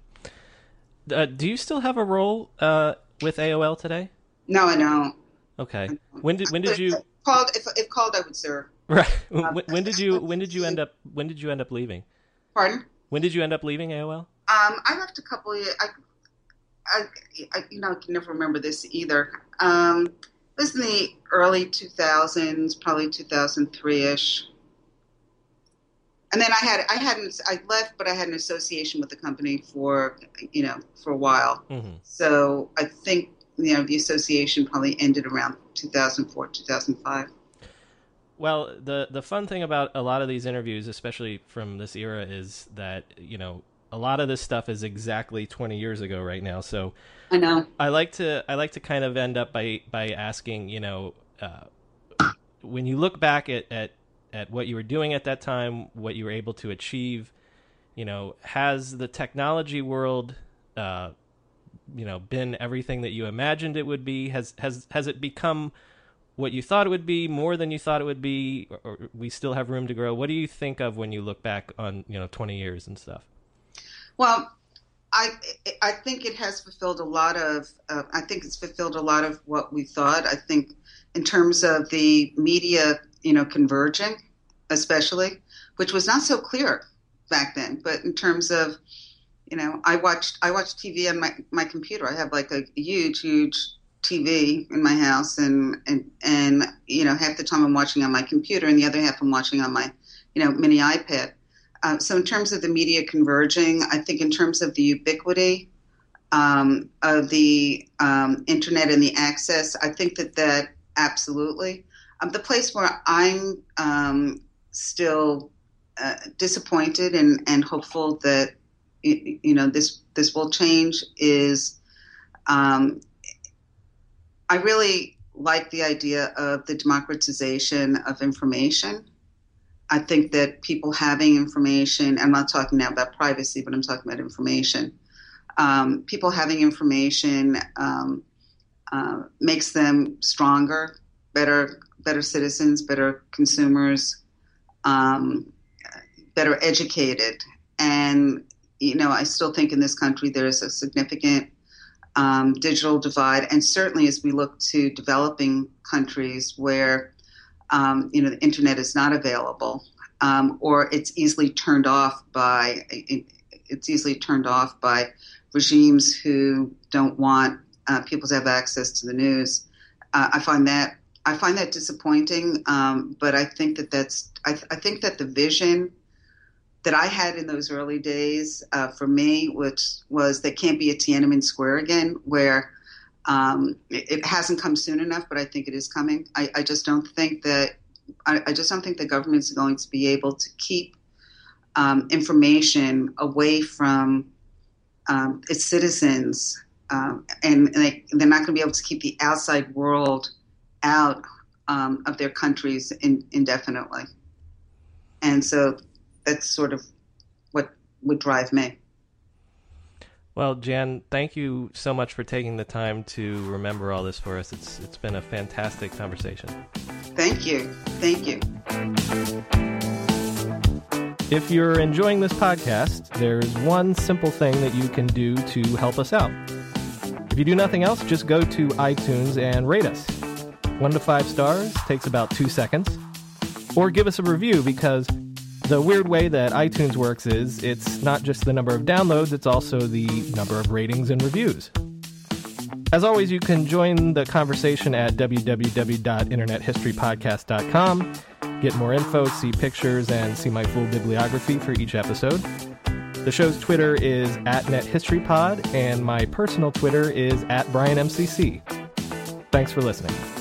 Uh, do you still have a role uh, with A O L today? No, I don't. Okay. When did when did you if called? If, if called, I would serve. Right. When, when did you when did you end up when did you end up leaving? Pardon? When did you end up leaving A O L? Um, I left a couple of years. I, I, I, you know, I can never remember this either. Um, it was in the early two thousands, probably two thousand three-ish. And then I had, I hadn't, I left, but I had an association with the company for, you know, for a while. Mm-hmm. So I think, you know, the association probably ended around two thousand four, two thousand five. Well, the the fun thing about a lot of these interviews, especially from this era, is that, you know, a lot of this stuff is exactly twenty years ago right now. So I know. I like to I like to kind of end up by by asking, you know, uh, when you look back at, at at what you were doing at that time, what you were able to achieve, you know, has the technology world uh, you know, been everything that you imagined it would be? Has has has it become what you thought it would be, more than you thought it would be, or, or we still have room to grow? What do you think of when you look back on, you know, twenty years and stuff? Well, I I think it has fulfilled a lot of, uh, I think it's fulfilled a lot of what we thought. I think in terms of the media, you know, converging, especially, which was not so clear back then, but in terms of, you know, I watched I watched T V on my, my computer. I have like a huge, huge T V in my house, and, and, and, you know, half the time I'm watching on my computer and the other half I'm watching on my, you know, mini iPad. Uh, so in terms of the media converging, I think in terms of the ubiquity um, of the um, internet and the access, I think that that absolutely. Um, the place where I'm um, still uh, disappointed and, and hopeful that, you, you know, this this will change is um, I really like the idea of the democratization of information. I think that people having information, I'm not talking now about privacy, but I'm talking about information. Um, people having information um, uh, makes them stronger, better, better citizens, better consumers, um, better educated. And, you know, I still think in this country there's a significant um, digital divide. And certainly as we look to developing countries where Um, you know, the internet is not available, um, or it's easily turned off by it, it's easily turned off by regimes who don't want uh, people to have access to the news. Uh, I find that I find that disappointing. Um, but I think that that's I, I think that the vision that I had in those early days uh, for me, which was there can't be a Tiananmen Square again, where Um, it, it hasn't come soon enough, but I think it is coming. I, I just don't think that I, I just don't think the government's going to be able to keep um, information away from um, its citizens, um, and, and they, they're not going to be able to keep the outside world out um, of their countries in, indefinitely. And so that's sort of what would drive me. Well, Jan, thank you so much for taking the time to remember all this for us. It's it's been a fantastic conversation. Thank you. Thank you. If you're enjoying this podcast, there's one simple thing that you can do to help us out. If you do nothing else, just go to iTunes and rate us. One to five stars takes about two seconds. Or give us a review, because the weird way that iTunes works is it's not just the number of downloads, it's also the number of ratings and reviews. As always, you can join the conversation at w w w dot internet history podcast dot com, get more info, see pictures, and see my full bibliography for each episode. The show's Twitter is at NetHistoryPod, and my personal Twitter is at Brian M C C. Thanks for listening.